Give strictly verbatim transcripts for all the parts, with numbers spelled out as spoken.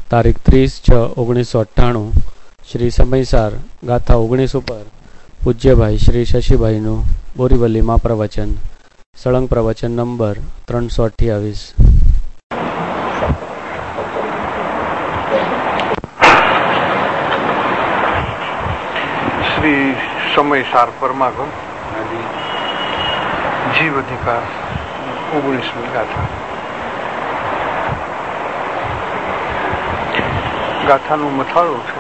તારીખ ત્રીસ છ ઓગણીસો અઠ્ઠાણું શ્રી સમયસાર ગાથા ઓગણીસ ઉપર પૂજ્યભાઈ શ્રી શશીભાઈનું બોરીવલીમાં પ્રવચન, સળંગ પ્રવચન નંબર ત્રણસો અઠ્યાવીસ. શ્રી સમયસાર પરમાગમ જીવ અધિકાર ઓગણીસમી ગાથા. ગાથાનું મથાળું છે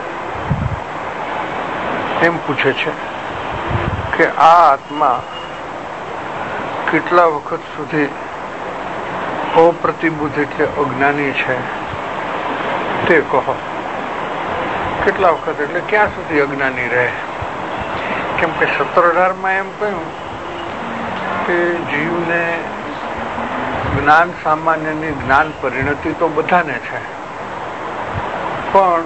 એમ પૂછે છે કે આ આત્મા કેટલા વખત સુધી અપ્રતિબુદ્ધ એટલે અજ્ઞાની છે તે કહો. કેટલા વખત એટલે ક્યાં સુધી અજ્ઞાની રહે? કેમ કે સત્તર અઢારમાં એમ કહ્યું કે જીવને જ્ઞાન સામાન્યની જ્ઞાન પરિણતિ તો બધાને છે, પણ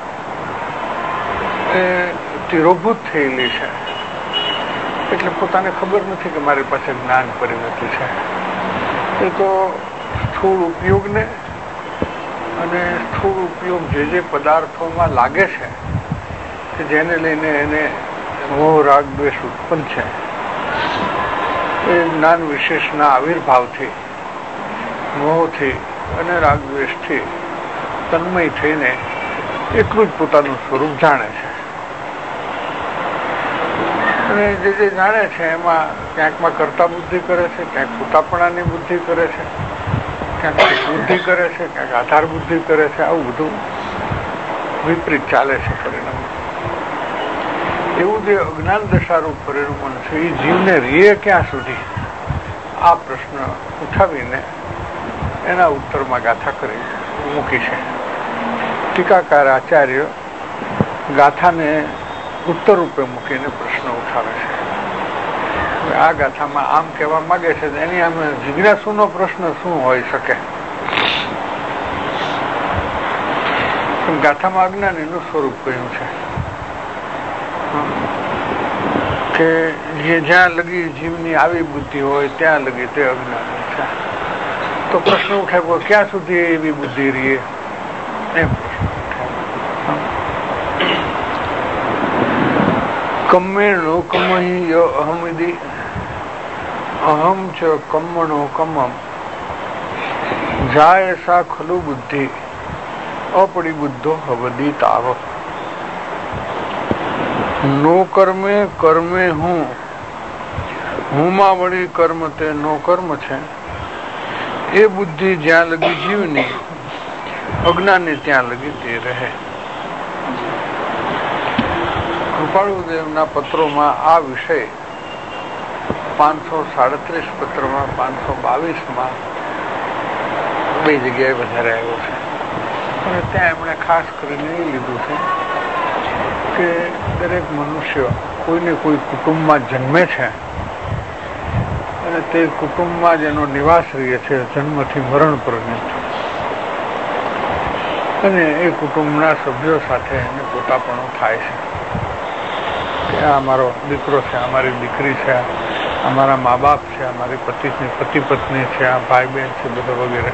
એ તિરોભૂત થયેલી છે એટલે પોતાને ખબર નથી કે મારી પાસે જ્ઞાન પરિણતિ છે. એ તો સ્થૂળ ઉપયોગને અને સ્થૂળ ઉપયોગ જે જે પદાર્થોમાં લાગે છે કે જેને લઈને એને મોહ રાગ દ્વેષ ઉત્પન્ન છે, એ જ્ઞાન વિશેષના આવિર્ભાવથી મોહથી અને રાગ દ્વેષથી તન્મય થઈને એટલું જ પોતાનું સ્વરૂપ જાણે છે. અને જે જે જાણે છે એમાં ક્યાંકમાં કર્તા બુદ્ધિ કરે છે, ક્યાંક પોતાપણાની બુદ્ધિ કરે છે, ક્યાંક બુદ્ધિ કરે છે, ક્યાંક આધાર બુદ્ધિ કરે છે. આવું બધું વિપરીત ચાલે છે પરિણામ. એવું જે અજ્ઞાન દશારૂપ પરિણમન છે એ જીવને રીએ ક્યાં સુધી, આ પ્રશ્ન ઉઠાવીને એના ઉત્તરમાં ગાથા કરી મૂકી છે. ટીકાકાર આચાર્ય ગાથાને ઉત્તર રૂપે મૂકીને પ્રશ્ન ઉઠાવે છે. આ ગાથામાં આમ કહેવા માંગે છે એની આમે જિજ્ઞાસુનો પ્રશ્ન શું હોઈ શકે? ગાથામાં અજ્ઞાનીનું સ્વરૂપ કહ્યું છે કે જે જ્યાં લગી જીવની આવી બુદ્ધિ હોય ત્યાં લગી તે અજ્ઞાની છે. તો પ્રશ્ન ઉઠાવ્યો ક્યાં સુધી એવી બુદ્ધિ રહીએ? એમ કમ્મેણો કમહી અહમિદી અહમ ચ કમ્મણો કમમ જાય સા ખલુ બુદ્ધિ અપડી બુદ્ધો હવદી તાવ. નો કર્મે કર્મે હું હુંમાં વળી કર્મ તે નો કર્મ છે. એ બુદ્ધિ જ્યાં લગી જીવની અજ્ઞાની ત્યાં લગી તે રહે. કૃપાળુદેવના પત્રોમાં આ વિષય પાંચસો સાડત્રીસ પત્રમાં પાંચસો બાવીસમાં બે જગ્યાએ વધારે આવ્યો છે. અને ત્યાં એમણે ખાસ કરીને એ લીધું છે કે દરેક મનુષ્ય કોઈને કોઈ કુટુંબમાં જન્મે છે અને તે કુટુંબમાં જ એનો નિવાસ રહે છે જન્મથી મરણ પર્યંત. અને એ કુટુંબના સભ્યો સાથે એને પોતાપણું થાય છે કે આ મારો દીકરો છે, અમારી દીકરી છે, અમારા મા બાપ છે, અમારી પતિની પતિ પત્ની છે, આ ભાઈ બહેન છે, બધા વગેરે.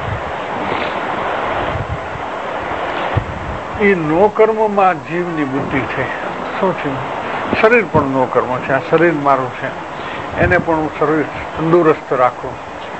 એ નો કર્મમાં જીવની બુદ્ધિ છે. શું છે? શરીર પણ નો કર્મ છે. આ શરીર મારું છે, એને પણ હું શરીર તંદુરસ્ત રાખું,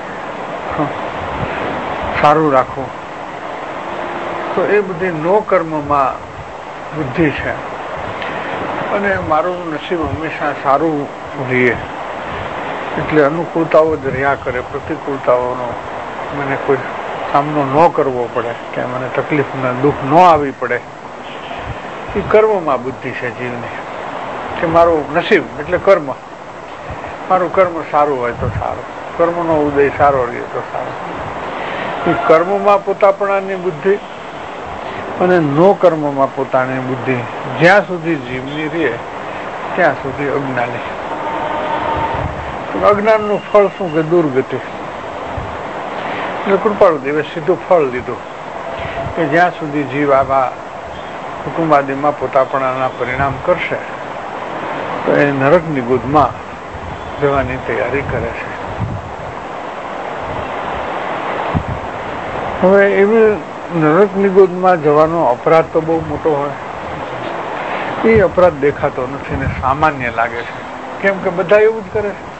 સારું રાખું. તો એ બધી નો કર્મમાં બુદ્ધિ છે. અને મારું નસીબ હંમેશા સારું રહે એટલે અનુકૂળતાઓ જ રહ્યા કરે, પ્રતિકૂળતાઓનો મને કોઈ સામનો ન કરવો પડે કે મને તકલીફ ને દુઃખ ન આવી પડે. એ કર્મમાં બુદ્ધિ છે જીવની કે મારું નસીબ એટલે કર્મ, મારું કર્મ સારું હોય તો સારું, કર્મનો ઉદય સારો રહે તો સારું. એ કર્મમાં પોતાપણાની બુદ્ધિ અને નો કર્મમાં પોતાની બુદ્ધિ જ્યાં સુધી જીવની રહે ત્યાં સુધી અજ્ઞાની. અજ્ઞાનનું ફળ શું કે દુર્ગતિ. એટલે કૃપાળુદેવે સીધું ફળ લીધું કે જ્યાં સુધી જીવ આવા કુટુંબાદીમાં પોતાપણાના પરિણામ કરશે તો એ નરકની ગોદમાં જવાની તૈયારી કરે છે. હવે એવી નરકની ગોદમાં જવાનો અપરાધ તો બહુ મોટો હોય, એ અપરાધ દેખાતો નથી ને સામાન્ય લાગે છે. કેમ કે બધા એવું જ કરે છે.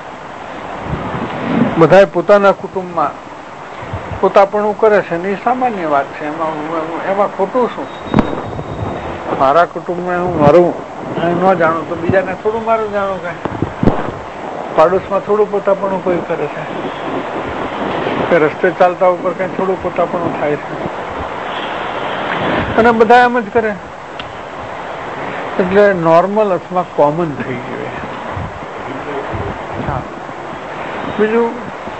બધા પોતાના કુટુંબમાં પોતાપણું કરે છે ને એ સામાન્ય વાત છે. એમાં એમાં ખોટું શું? મારા કુટુંબમાં હું મારું ન જાણું તો બીજાને થોડું મારું જાણું. કઈ પાડોશમાં થોડું પોતાપણું કોઈ કરે છે કે રસ્તે ચાલતા ઉપર કઈ થોડું પોતાપણું થાય છે, અને બધા એમ જ કરે. એટલે નોર્મલ અથવા કોમન થઈ ગયું. હા, બીજું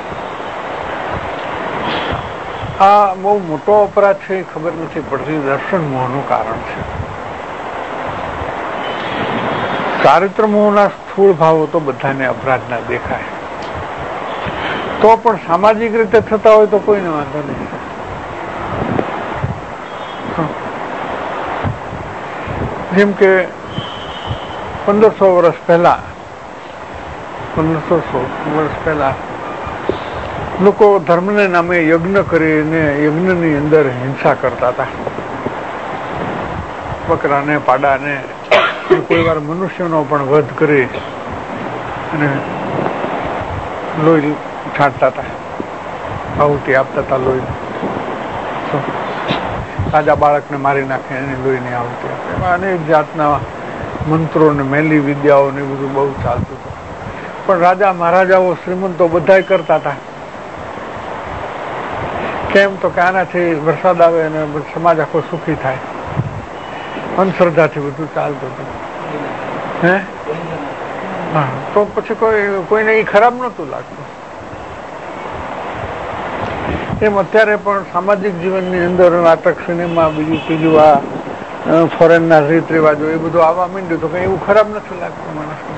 આ બહુ મોટો અપરાધ છે એ ખબર નથી પડતી. દર્શન મોહનું કારણ છે. ચારિત્ર મોહના સ્થૂળ ભાવો તો બધાને અપરાધના દેખાય, તો પણ સામાજિક રીતે થતા હોય તો કોઈને વાંધો નહીં. જેમ કે પંદરસો વર્ષ પહેલા પંદરસો વર્ષ પહેલા લોકો ધર્મને નામે યજ્ઞ કરીને યજ્ઞની અંદર હિંસા કરતા હતા. બકરાને, પાડાને, કોઈ વાર મનુષ્યનો પણ વધ કરી અને લોહી છાંટતા હતા, આહુતિ આપતા હતા લોહી. તાજા બાળકને મારી નાખે એને લોહીની આહુતિ આપે. એમાં અનેક જાતના મંત્રો ને મેલી વિદ્યાઓ ને બધું બહુ ચાલતું હતું. પણ રાજા મહારાજાઓ શ્રીમંતો બધા કરતા હતા. કેમ તો કે આનાથી વરસાદ આવે અને સમાજ આખો સુખી થાય. અંધશ્રદ્ધાથી બધું ચાલતું હતું. હે હા, તો પછી કોઈ કોઈને એ ખરાબ નહોતું લાગતું. એમ અત્યારે પણ સામાજિક જીવનની અંદર નાટક, સિનેમા, બીજું ત્રીજું આ ફોરેનના રીત રિવાજો એ બધું આવવા માંડ્યું તો કઈ એવું ખરાબ નથી લાગતું માણસને.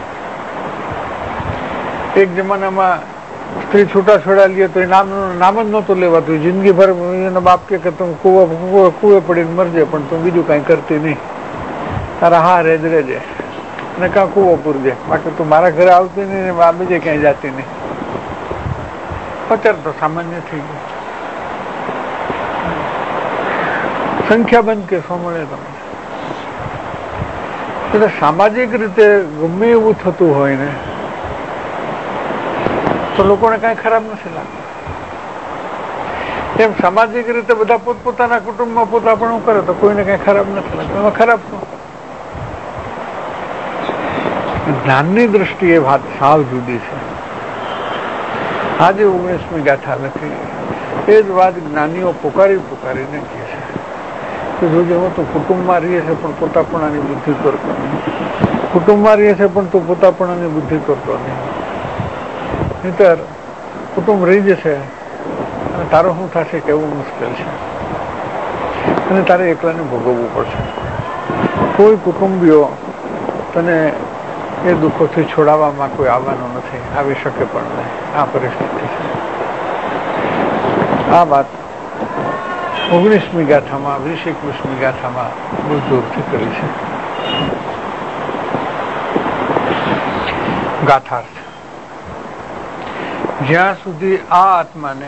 એક જમાનામાં સ્ત્રી છૂટા છોડા લે તો એ નામ નામ જ નહોતું લેવાતું. જિંદગી ભર એનો બાપ કે તું કુવે કુવે પડીને મરજે પણ તું બીજું કઈ કરતી નહીં, તારા હા રેજ રેજે અને કાં કુવો પૂરજે, બાકી તું મારા ઘરે આવતી નહીં ને આ બીજે ક્યાંય જાતી નહીં. અત્યારે તો સામાન્ય થઈ ગયું. સંખ્યાબંધ કેસો મળે તમને. એટલે સામાજિક રીતે ગમે એવું થતું હોય ને તો લોકોને કઈ ખરાબ નથી લાગતું. એમ સામાજિક રીતે બધા પોતપોતાના કુટુંબમાં પોતાપણું કરે તો કોઈને કઈ ખરાબ નથી લાગતું. એમાં ખરાબ શું? જ્ઞાનની દ્રષ્ટિએ વાત સાવ જુદી છે. આજે ઓગણીસમી ગાથા લખી એ જ વાત જ્ઞાનીઓ પુકારી પુકારીને કહે છે કે જોજે હું તું કુટુંબમાં રહીએ છે પણ પોતાપણાની બુદ્ધિ કરતો નહીં. કુટુંબમાં રહીએ છે પણ તું પોતાપણાની બુદ્ધિ કરતો નહીં. નહીંતર કુટુંબ રહી જશે અને તારો શું થશે કેવું મુશ્કેલ છે, અને તારે એકલાને ભોગવવું પડશે. કોઈ કુટુંબીઓ તને એ દુઃખોથી છોડાવવામાં કોઈ આવવાનું નથી, આવી શકે પણ નહીં. આ પરિસ્થિતિ છે. આ વાત ઓગણીસમી ગાથામાં, વીસ એકવીસમી ગાથામાં બહુ જોરથી કરી છે. ગાથાર્થ: જ્યાં સુધી આ આત્માને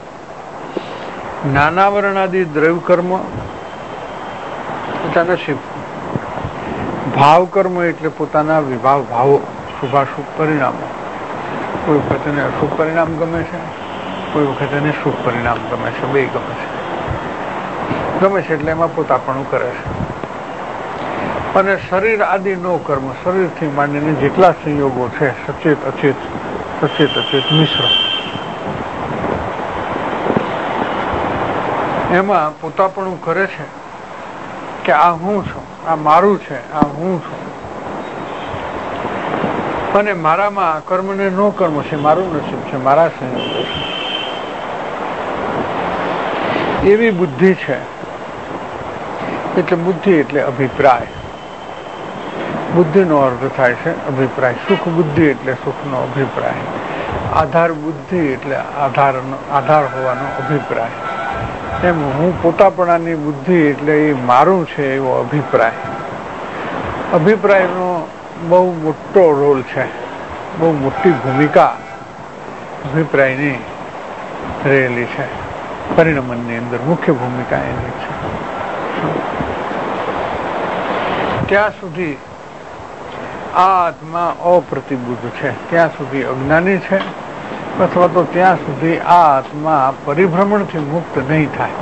નાનાવરણાદી દ્રવ્ય કર્મ પોતાના નસીબ, ભાવ કર્મ એટલે પોતાના વિભાવ ભાવો, શુભાશુભ પરિણામો, કોઈ વખત એને અશુભ પરિણામ ગમે છે, કોઈ વખત એને શુભ પરિણામ ગમે છે, બે ગમે છે. ગમે છે એટલે એમાં પોતાપણું કરે છે. અને શરીર આદિ નો કર્મ, શરીરથી માંડીને જેટલા સંયોગો છે, સચેત અચેત, સચેત અચેત મિશ્ર, એમાં પોતાપણું કરે છે કે આ હું છું, આ મારું છે, આ હું છું. અને મારામાં કર્મ ને નો કર્મ છે, મારું નસીબ છે, મારા સંયોગો છે, એવી બુદ્ધિ છે. એટલે બુદ્ધિ એટલે અભિપ્રાય. બુદ્ધિનો અર્થ થાય છે અભિપ્રાય. સુખ બુદ્ધિ એટલે સુખનો અભિપ્રાય. આધાર બુદ્ધિ એટલે આધાર આધાર હોવાનો અભિપ્રાય. એમ હું પોતાપણાની બુદ્ધિ એટલે એ મારું છે એવો અભિપ્રાય. અભિપ્રાયનો બહુ મોટો રોલ છે, બહુ મોટી ભૂમિકા અભિપ્રાયની રહેલી છે. પરિણમનની અંદર મુખ્ય ભૂમિકા એની છે. ત્યાં સુધી આ આત્મા અપ્રતિબુદ્ધ છે, ત્યાં સુધી અજ્ઞાની છે, અથવા તો ત્યાં સુધી આ આત્મા પરિભ્રમણથી મુક્ત નહીં થાય.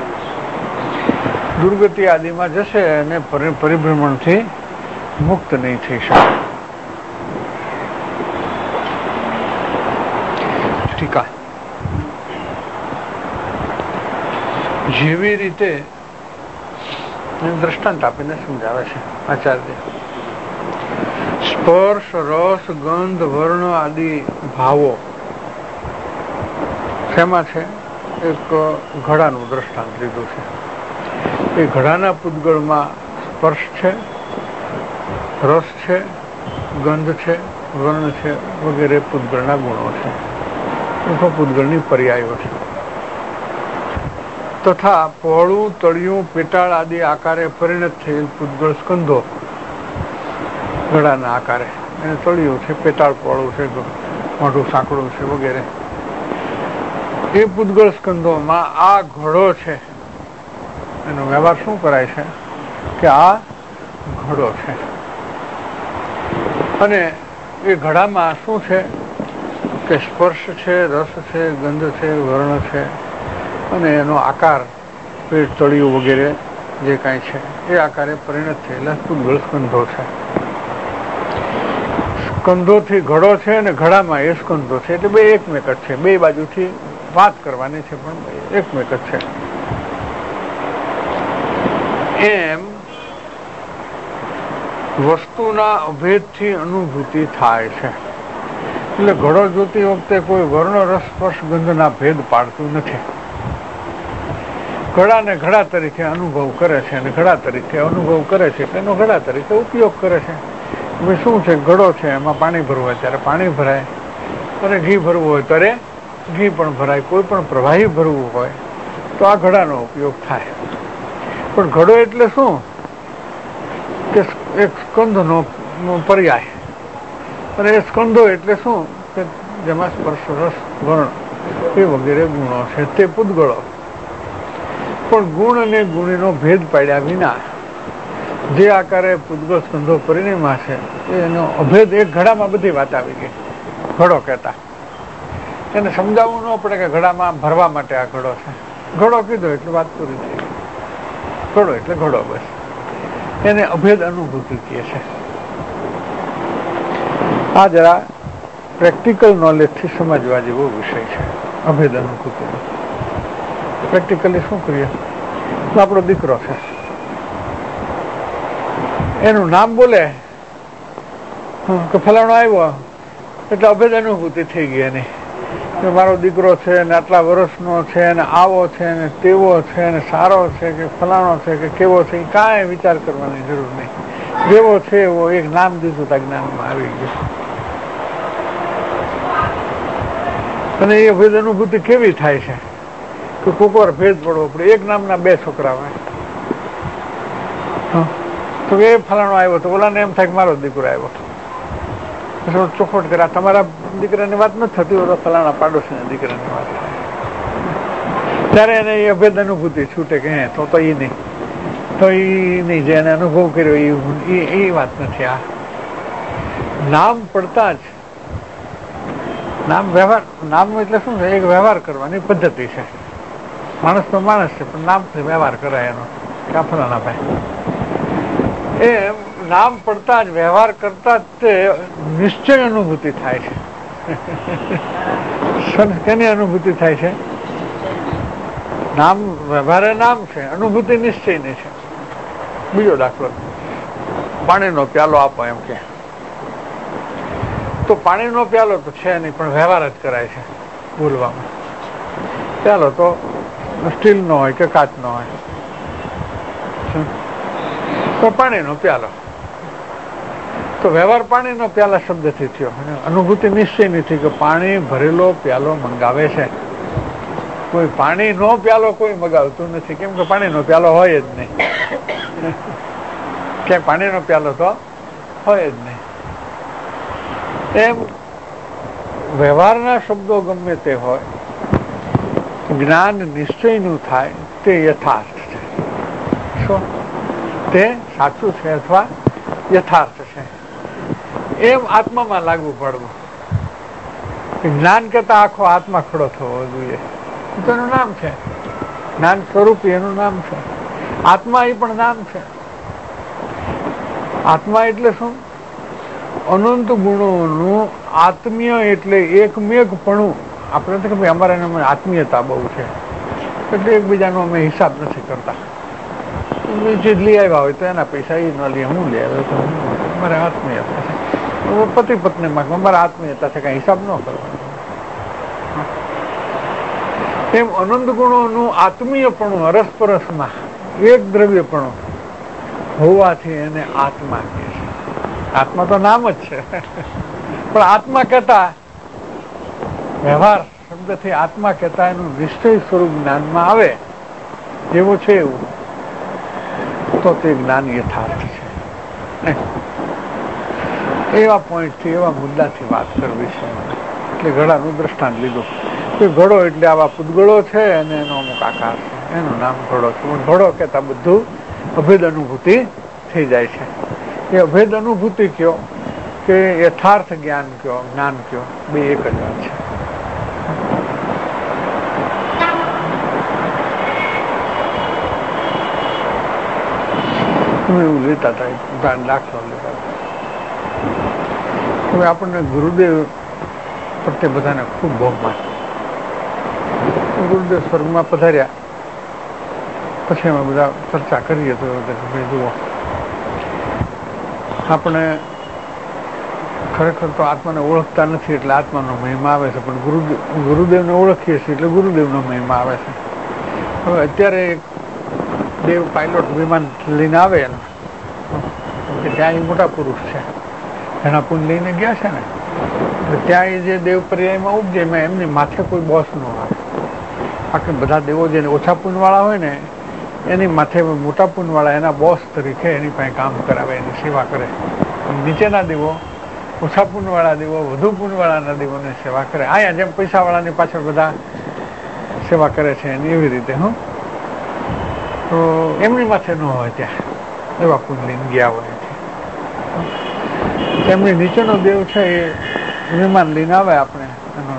દુર્ગતિ આદિમાં જશે અને પરિભ્રમણથી મુક્ત નહીં થઈ શકે. ટીકા. જેવી રીતે દ્રષ્ટાંત આપીને સમજાવે છે આચાર્ય. સ્પર્શ, રસ, ગંધ, વર્ણ આદિ ભાવો શેમાં છે? એક ઘડાનું દ્રષ્ટાંત લીધું છે. એ ઘડાના પૂતગળમાં સ્પર્શ છે, રસ છે, ગંધ છે, વર્ણ છે વગેરે પૂતગળના ગુણો છે, અથવા પૂતગળની પર્યાયો છે. તથા પહોળું, તળિયું, પેટાળ આદિ આકારે પરિણત થયેલ પૂતગળ સ્કંધો ઘડાના આકારે, એને તળિયું છે, પેટાળ પહોળું છે, મોઢું સાંકડું છે વગેરે, એ પૂતગળ સ્કંધોમાં આ ઘડો છે એનો વ્યવહાર શું કરાય છે કે આ ઘડો છે. અને એ ઘડામાં શું છે કે સ્પર્શ છે, રસ છે, ગંધ છે, વર્ણ છે, અને એનો આકાર પેટ, તળિયું વગેરે જે કાંઈ છે એ આકારે પરિણત થયેલા પૂતગળ સ્કંધો છે. સ્કંધોથી ઘડો છે અને ઘડામાં એ સ્કંધો છે, એટલે બે એકમેક જ છે, બે બાજુથી વાત કરવાની છે પણ એકમેક જ છે. એમ વસ્તુના અભેદથી અનુભૂતિ થાય છે. એટલે ઘડો જોતી વખતે કોઈ વર્ણ, રસ, સ્પર્શ, ગંધના ભેદ પાડતું નથી. ઘડાને ઘડા તરીકે અનુભવ કરે છે અને ઘડા તરીકે અનુભવ કરે છે એનો ઘડા તરીકે ઉપયોગ કરે છે. હવે શું છે, ઘડો છે એમાં પાણી ભરવું હોય ત્યારે પાણી ભરાય, અને ઘી ભરવું હોય ત્યારે ઘી પણ ભરાય. કોઈ પણ પ્રવાહી ભરવું હોય તો આ ઘડાનો ઉપયોગ થાય. પણ ઘડો એટલે શું કે એક સ્કંધનો પર્યાય, અને એ સ્કંધો એટલે શું કે જેમાં સ્પર્શ, રસ, વર્ણ એ વગેરે ગુણો છે તે પૂતગળો. પણ ગુણ અને ગુણીનો ભેદ પાડ્યા વિના જે આકારે પૂતગળ સ્કંધો પરિણમ્યા છે એનો અભેદ એક ઘડામાં બધી વાત આવી ગઈ. ઘડો કહેતા એને સમજાવવું ન પડે કે ઘડામાં ભરવા માટે આ ઘડો છે. ઘડો કીધો એટલે વાત પૂરી થઈ. ઘડો એટલે ઘડો, બસ. એને અભેદ અનુભૂતિ કહે છે. આ જરા પ્રેક્ટિકલ નોલેજથી સમજવા જેવો વિષય છે, અભેદ અનુભૂતિ. પ્રેક્ટિકલી શું કરીએ તો આપણો દીકરો છે, એનું નામ બોલે કે ફલાણો આવ્યો એટલે અભેદ અનુભૂતિ થઈ ગઈ એની કે મારો દીકરો છે ને આટલા વર્ષનો છે ને આવો છે ને તેવો છે ને સારો છે કે ફલાણો છે કે કેવો છે, એ કાંઈ વિચાર કરવાની જરૂર નહીં. જેવો છે એવો એક નામ દીધું તા જ્ઞાનમાં આવી ગયું. અને એ અભેદ અનુભૂતિ કેવી થાય છે કે કોક વાર ભેદ પડવો પડે. એક નામના બે છોકરા હોય તો એ ફલાણો આવ્યો તો ઓલાને એમ થાય કે મારો દીકરો આવ્યો. ચોખવટ કર્યા, તમારા દીકરાની વાત નથી થતી, ઓલા ફલાણા પાડોશીના દીકરાની વાત થાય. ત્યારે એને એ અભેદ અનુભૂતિ છૂટે કે હે તો તો એ નહીં, તો એ નહીં, જે એને અનુભવ કર્યો એ એ વાત નથી. આ નામ પડતા જ નામ વ્યવહાર, નામ એટલે શું છે? એક વ્યવહાર કરવાની પદ્ધતિ છે. માણસ તો માણસ છે પણ નામથી વ્યવહાર કરાય એનો કે ફલાણા ભાઈ. એમ નામ પડતા જ વ્યવહાર કરતા જ તે નિશ્ચય અનુભૂતિ થાય છે. કેની અનુભૂતિ થાય છે? નામ વ્યવહારે નામ છે, અનુભૂતિ નિશ્ચયની છે. બીજો દાખલો, પાણીનો પ્યાલો આપો એમ કે, તો પાણીનો પ્યાલો તો છે નહીં પણ વ્યવહાર જ કરાય છે બોલવામાં. પ્યાલો તો સ્ટીલનો હોય કે કાચનો હોય, તો પાણીનો પ્યાલો, તો વ્યવહાર પાણીનો પ્યાલા શબ્દથી થયો. અનુભૂતિ નિશ્ચયની થઈ કે પાણી ભરેલો પ્યાલો મંગાવે છે. કોઈ પાણીનો પ્યાલો કોઈ મગાવતું નથી, કેમ કે પાણીનો પ્યાલો હોય જ નહીં. કે પાણીનો પ્યાલો તો હોય જ નહીં. એમ વ્યવહારના શબ્દો ગમે તે હોય જ્ઞાન નિશ્ચયનું થાય તે યથાર્થ છે. શું તે સાચું છે અથવા યથાર્થ છે એમ આત્મામાં લાગુ પડવું. જ્ઞાન કરતા આખો આત્મા ખડો થવો જોઈએ. તેનું નામ છે જ્ઞાન સ્વરૂપી, એનું નામ છે આત્મા. એ પણ નામ છે આત્મા. એટલે શું? અનંત ગુણોનું આત્મીય, એટલે એકમેકપણું. આપણે તો કે ભાઈ અમારે આત્મીયતા બહુ છે એટલે એકબીજાનો અમે હિસાબ નથી કરતા. ચીજ લઈ આવ્યા હોય તો એના પૈસા એ ન લે, હું લઈ આવ્યો તો અમારે આત્મીયતા છે. પતિ પત્નીમાં અમારા આત્મીયતા છે, કઈ હિસાબ ન કરવાનો. એમ અનંત ગુણોનું આત્મીયપણું, અરસપરસમાં એક દ્રવ્યપણું હોવાથી એને આત્મા કહે છે. આત્મા તો નામ જ છે પણ આત્મા કહેતા વ્યવહાર શબ્દથી આત્મા કહેતા એનું નિશ્ચય સ્વરૂપ જ્ઞાનમાં આવે જેવું છે એવું, તો તે જ્ઞાન યથાર્થ છે. એવા પોઈન્ટથી, એવા મુદ્દાથી વાત કરવી છે. એટલે ઘડાનું દ્રષ્ટાંત લીધું કે ઘડો એટલે આવા પૂતગળો છે અને એનો અમુક આકાર છે, એનું નામ ઘડો છે. ઘડો કહેતા બધું અભેદ અનુભૂતિ થઈ જાય છે. એ અભેદ અનુભૂતિ કયો કે યથાર્થ જ્ઞાન કયો, જ્ઞાન કયો, બે એક જ વાત છે. એવું લેતા હતા, દાખલો લેતા હતા. હવે આપણને ગુરુદેવ પ્રત્યે બધાને ખૂબ બહુમાન. ગુરુદેવ સ્વર્ગમાં પધાર્યા પછી અમે બધા ચર્ચા કરીએ તો ભાઈ જુઓ, આપણે ખરેખર તો આત્માને ઓળખતા નથી એટલે આત્માનો મહિમા આવે છે, પણ ગુરુદેવ ગુરુદેવને ઓળખીએ છીએ એટલે ગુરુદેવનો મહિમા આવે છે. હવે અત્યારે એક દેવ પાયલોટ વિમાન લઈને આવે કે ત્યાં એ મોટા પુરુષ છે, એના પુન લઈને ગયા છે ને, એટલે ત્યાં એ જે દેવ પર્યાયમાં ઉપજે એમાં એમની માથે કોઈ બોસ ન આવે. બાકી બધા દેવો જે ઓછા પુનવાળા હોય ને એની માથે મોટા પુનવાળા એના બોસ તરીકે એની પાસે કામ કરાવે, એની સેવા કરે. નીચેના દેવો, ઓછા પુનવાળા દેવો વધુ પુનવાળાના દેવોને સેવા કરે. અહીંયા જેમ પૈસાવાળાની પાછળ બધા સેવા કરે છે એની એવી રીતે. હું તો એમની માથે ન હોય ત્યાં એવા પુન લઈને ગયા હોય. એમની નીચેનો દેવ છે એ વિમાન લઈને આવે આપણે એનો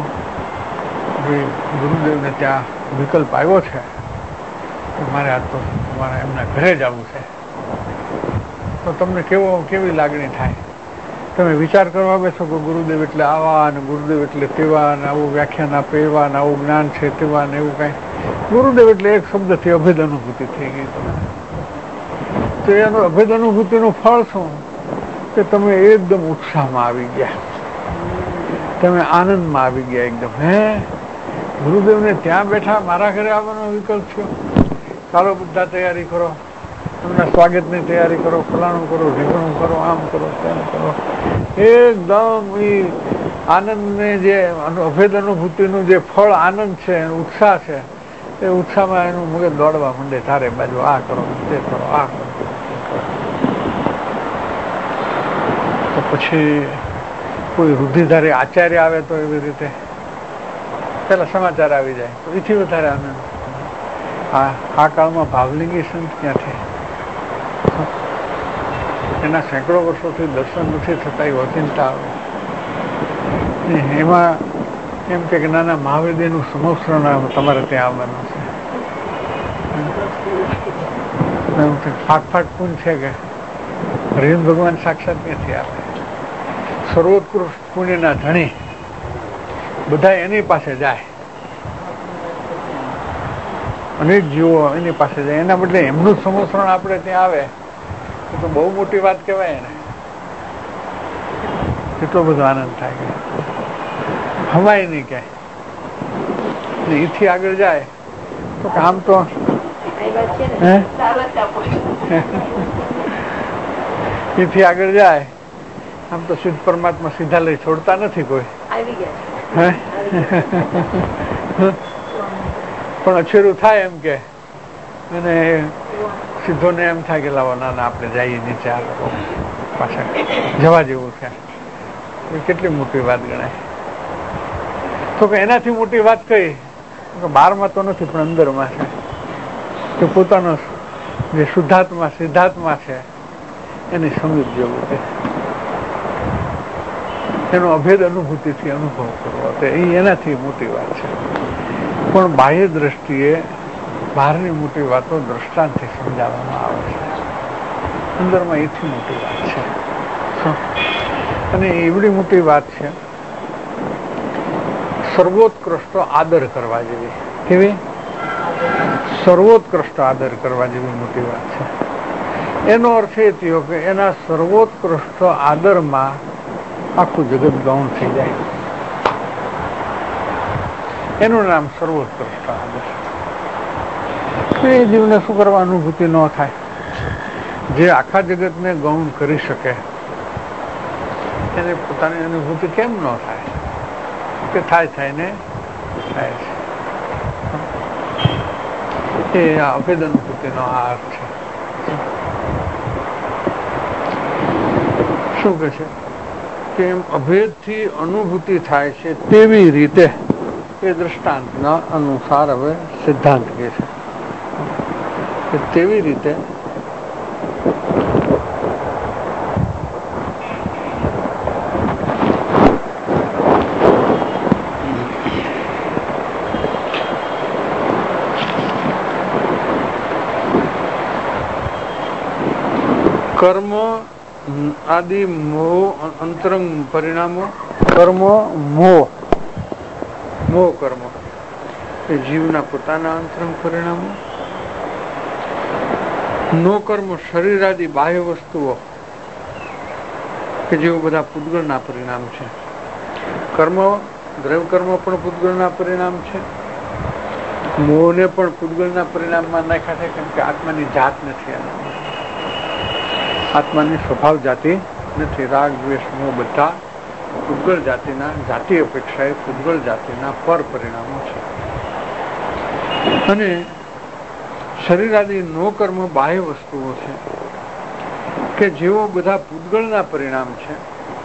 ગુરુદેવને ત્યાં વિકલ્પ આવ્યો છે કે મારે આ તો તમારે એમના ઘરે જ આવવું છે, તો તમને કેવો કેવી લાગણી થાય? તમે વિચાર કરવા બેસો કે ગુરુદેવ એટલે આવા ને ગુરુદેવ એટલે તેવા ને આવું વ્યાખ્યાન આપે એવા ને આવું જ્ઞાન છે તેવા ને એવું કાંઈ. ગુરુદેવ એટલે એક શબ્દથી અભેદ અનુભૂતિ થઈ ગઈ તમને. તો એનું અભેદ અનુભૂતિનું ફળ શું કે તમે એકદમ ઉત્સાહમાં આવી ગયા, તમે આનંદમાં આવી ગયા એકદમ. હે ગુરુદેવને ત્યાં બેઠા મારા ઘરે આવવાનો વિકલ્પ થયો, ચાલો બધા તૈયારી કરો, એમના સ્વાગતની તૈયારી કરો, ફલાણું કરો, ઢીકણું કરો, આમ કરો, તેમ કરો. એકદમ એ આનંદને જે અભેદ અનુભૂતિનું જે ફળ આનંદ છે, ઉત્સાહ છે, એ ઉત્સાહમાં એનું મગજ દોડવા માંડે ચારે બાજુ, આ કરો, તે કરો, આ કરો. તો પછી કોઈ રુધિધારી આચાર્ય આવે તો એવી રીતે પેલા સમાચાર આવી જાય તો એથી વધારે આનંદ. આ આ કાળમાં ભાવલિંગી સંત ક્યાંથી? એના સેંકડો વર્ષોથી દર્શન નથી થતા, એ ઓચિંતા આવે. એમાં એમ કે નાના મહાવેદીનું સમસ્રણ તમારે ત્યાં આવવાનું છે. ફાટ ફાટ પૂન છે કે હરિહર ભગવાન સાક્ષાત ક્યાંથી આવે? સર્વોત્કૃષ્ટ પુણ્યના ધણી બધા એની પાસે જાય, અનેક જીવો એની પાસે જાય. એના બદલે એમનું સમસ્રણ આપણે ત્યાં આવે તો બહુ મોટી વાત કહેવાય ને. કેટલો બધો આનંદ થાય કે હવાય નહીં ક્યાંય. એથી આગળ જાય તો આમ તો એથી આગળ જાય આમ તો સિદ્ધ પરમાત્મા સીધા લઈ છોડતા નથી કોઈ. પણ અછેરું થાય એમ કે અને સીધો ને એમ થાય કે લાવો ના ના આપણે જઈએ નીચે, આ લોકો પાછળ જવા જેવું છે. એ કેટલી મોટી વાત ગણાય. તો કે એનાથી મોટી વાત કઈ બહારમાં તો નથી પણ અંદરમાં છે, કે પોતાનો જે શુદ્ધાત્મા સિદ્ધાત્મા છે એની સમીપ જવું છે, એનો અભેદ અનુભૂતિથી અનુભવ કરવો, તો એ એનાથી મોટી વાત છે. પણ બાહ્ય દ્રષ્ટિએ બહારની મોટી વાતો દ્રષ્ટાંતથી સમજાવવામાં આવે છે, અંદરમાં એથી મોટી વાત છે. અને એવડી મોટી વાત છે, સર્વોત્કૃષ્ટ આદર કરવા જેવી. કેવી? સર્વોત્કૃષ્ટ આદર કરવા જેવી મોટી વાત છે. એનો અર્થ એ થયો કે એના સર્વોત્કૃષ્ટ આદરમાં આખું જગત ગૌણ થઈ જાય. એનું નામ સર્વોત્કૃષ્ટ આદર. એ જીવને શું કરવા અનુભૂતિ ન થાય? જે આખા જગતને ગૌણ કરી શકે એને પોતાની અનુભૂતિ કેમ ન થાય? કે થાય થાય ને થાય છે. એ આ અભેદ અનુભૂતિનો આ અર્થ છે. શું કે છે કે એમ અભેદથી અનુભૂતિ થાય છે તેવી રીતે એ દ્રષ્ટાંતના અનુસાર હવે સિદ્ધાંત કહે છે કે તેવી રીતે કર્મ આદિ મોહ અંતરંગ પરિણામો, કર્મ મોહ મોહ કર્મ એ જીવના પોતાના અંતરંગ પરિણામો, નો કર્મ શરીર આદિ બાહ્ય વસ્તુઓ કે જેઓ બધા પૂતગળના પરિણામ છે. કર્મ દ્રવ્ય કર્મ પણ પૂતગળના પરિણામ છે, મોહને પણ પૂતગળના પરિણામમાં નાખ્યા છે, કેમ કે આત્માની જાત નથી, આત્માની સ્વભાવ જાતિ નથી. રાગ દ્વેષ મોહ બધા પૂતગળ જાતિના, જાતિ અપેક્ષાએ પૂતગળ જાતિના પર પરિણામો છે. અને શરીર આદિ નો કર્મ બાહ્ય વસ્તુઓ છે કે જેઓ બધા પૂતગળના પરિણામ છે.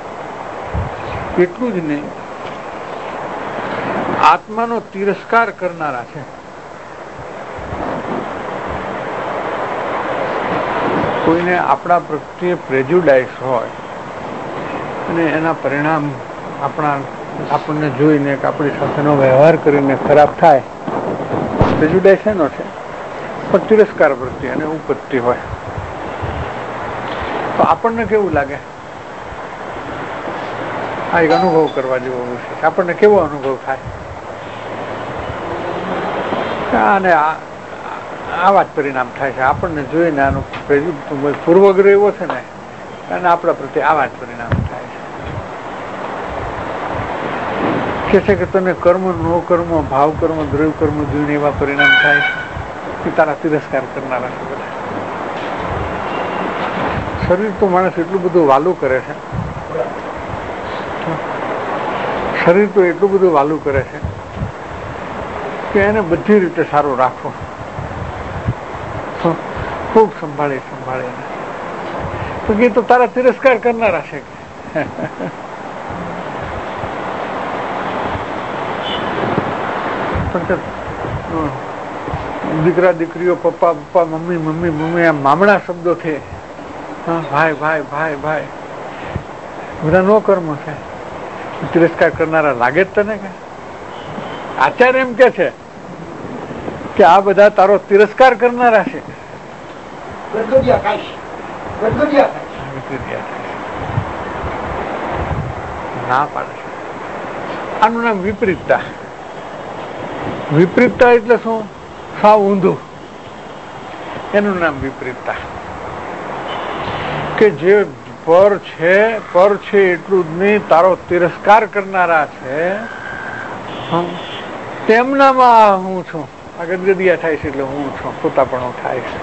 એટલું જ નહીં, આત્માનો તિરસ્કાર કરનારા છે. કોઈને આપણા પ્રત્યે પ્રેજ્યુડાઇસ હોય અને એના પરિણામ આપણા આપણને જોઈને કે આપણી સાથેનો વ્યવહાર કરીને ખરાબ થાય, પ્રેજ્યુડાઇસ એનો છે. પણ તિરસ્કાર વૃત્તિ અને ઉપત્તિ હોય તો આપણને કેવું લાગે? આ એક અનુભવ કરવા જેવો વિષય. આપણને કેવો અનુભવ થાય? અને આવા જ પરિણામ થાય છે. આપણને જોઈને આનો પૂર્વગ્રહ એવો છે ને, અને આપણા પ્રત્યે આવા જ પરિણામ થાય છે. કે છે કે તને કર્મ નો કર્મ ભાવ કર્મ દ્રવ્ય કર્મ જોઈને એવા પરિણામ થાય કે તારા તિરસ્કાર કરનારા છે બધા. શરીર તો માણસ એટલું બધું વાલું કરે છે, શરીર તો એટલું બધું વાલું કરે છે કે એને બધી રીતે સારું રાખવું, ખૂબ સંભાળી સંભાળીને. તો કે તો તારા તિરસ્કાર કરનારા છે. દીકરા દીકરીઓ, પપ્પા પપ્પા, મમ્મી મમ્મી મમ્મી, આ મામણા શબ્દો છે. ભાઈ ભાઈ ભાઈ ભાઈ બધા નો કર્મ છે. તિરસ્કાર કરનારા લાગે જ તને? કે આચાર્ય એમ કે છે કે આ બધા તારો તિરસ્કાર કરનારા છે. ના પાડે છે. આનું નામ વિપરીતતા. વિપરીતતા એટલે શું? સાવ ઊંધું. એનું નામ વિપરીતતા. કે જે પર છે પર છે એટલું જ નહીં, તારો તિરસ્કાર કરનારા છે તેમનામાં હું છું. આ ગદગદિયા થાય છે એટલે હું છું, પોતાપણું થાય છે.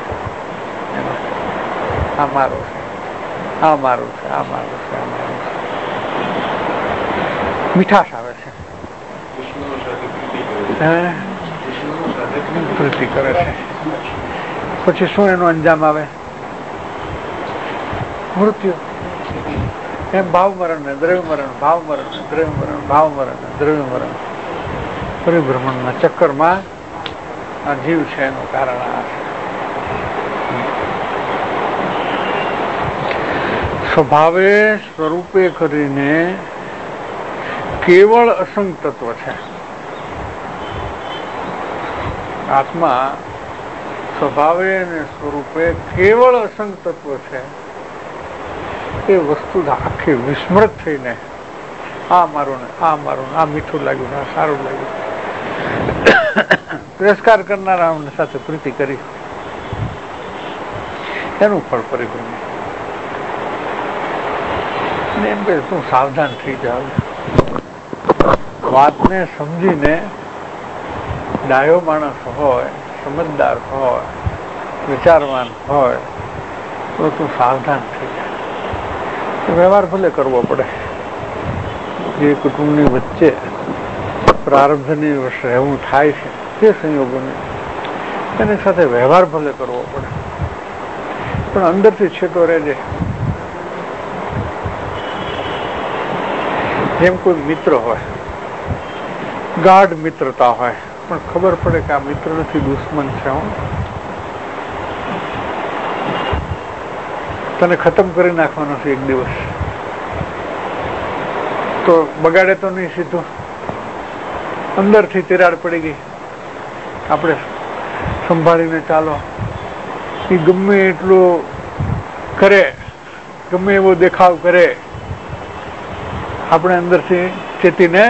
આ મારું છે, આ મારું છે, આ મારું છે, આ મારું છે. મીઠાશ આવે છે, પ્રીતિ કરે છે. પછી શું એનો અંજામ આવે? મૃત્યુ. એમ ભાવ મરણ ને દ્રવ્ય મરણ, ભાવ મરણ, દ્રવ્ય મરણ, ભાવ મરણ, દ્રવ્ય મરણ. પરિભ્રમણના ચક્કરમાં આ જીવ છે એનું કારણ આ છે. સ્વભાવે સ્વરૂપે કરીને કેવળ અસંગ તત્વ છે. આત્મા સ્વભાવે અને સ્વરૂપે કેવળ અસંગ તત્વ છે. એ વસ્તુ આખી વિસ્મૃત થઈને આ મારું ને આ મારું આ મીઠું લાગ્યું ને આ સારું લાગ્યું તિરસ્કાર કરનારા સાથે પ્રીતિ કરી એનું ફળ પરિભ્રમણ. એમ કે તું સાવધાન થઈ જાવ, વાતને સમજીને ડાયો માણસ હોય, સમજદાર હોય, વિચારવાન હોય તો તું સાવધાન થઈ જાય. વ્યવહાર ભલે કરવો પડે, જે કુટુંબની વચ્ચે પ્રારબ્ધની રહેવું થાય છે તે સંયોગોને એની સાથે વ્યવહાર ભલે કરવો પડે, પણ અંદરથી છેટો રહેજે. જેમ કોઈ મિત્ર હોય, ગાઢ મિત્રતા હોય, પણ ખબર પડે કે આ મિત્ર નથી, દુશ્મન છે, હું તને ખતમ કરી નાખવાનો છે એક દિવસ, તો બગાડે તો નહીં સીધું. અંદરથી તિરાડ પડી ગઈ, આપણે સંભાળીને ચાલો. એ ગમે એટલું કરે, ગમે એવો દેખાવ કરે, આપણે અંદરથી ચેતીને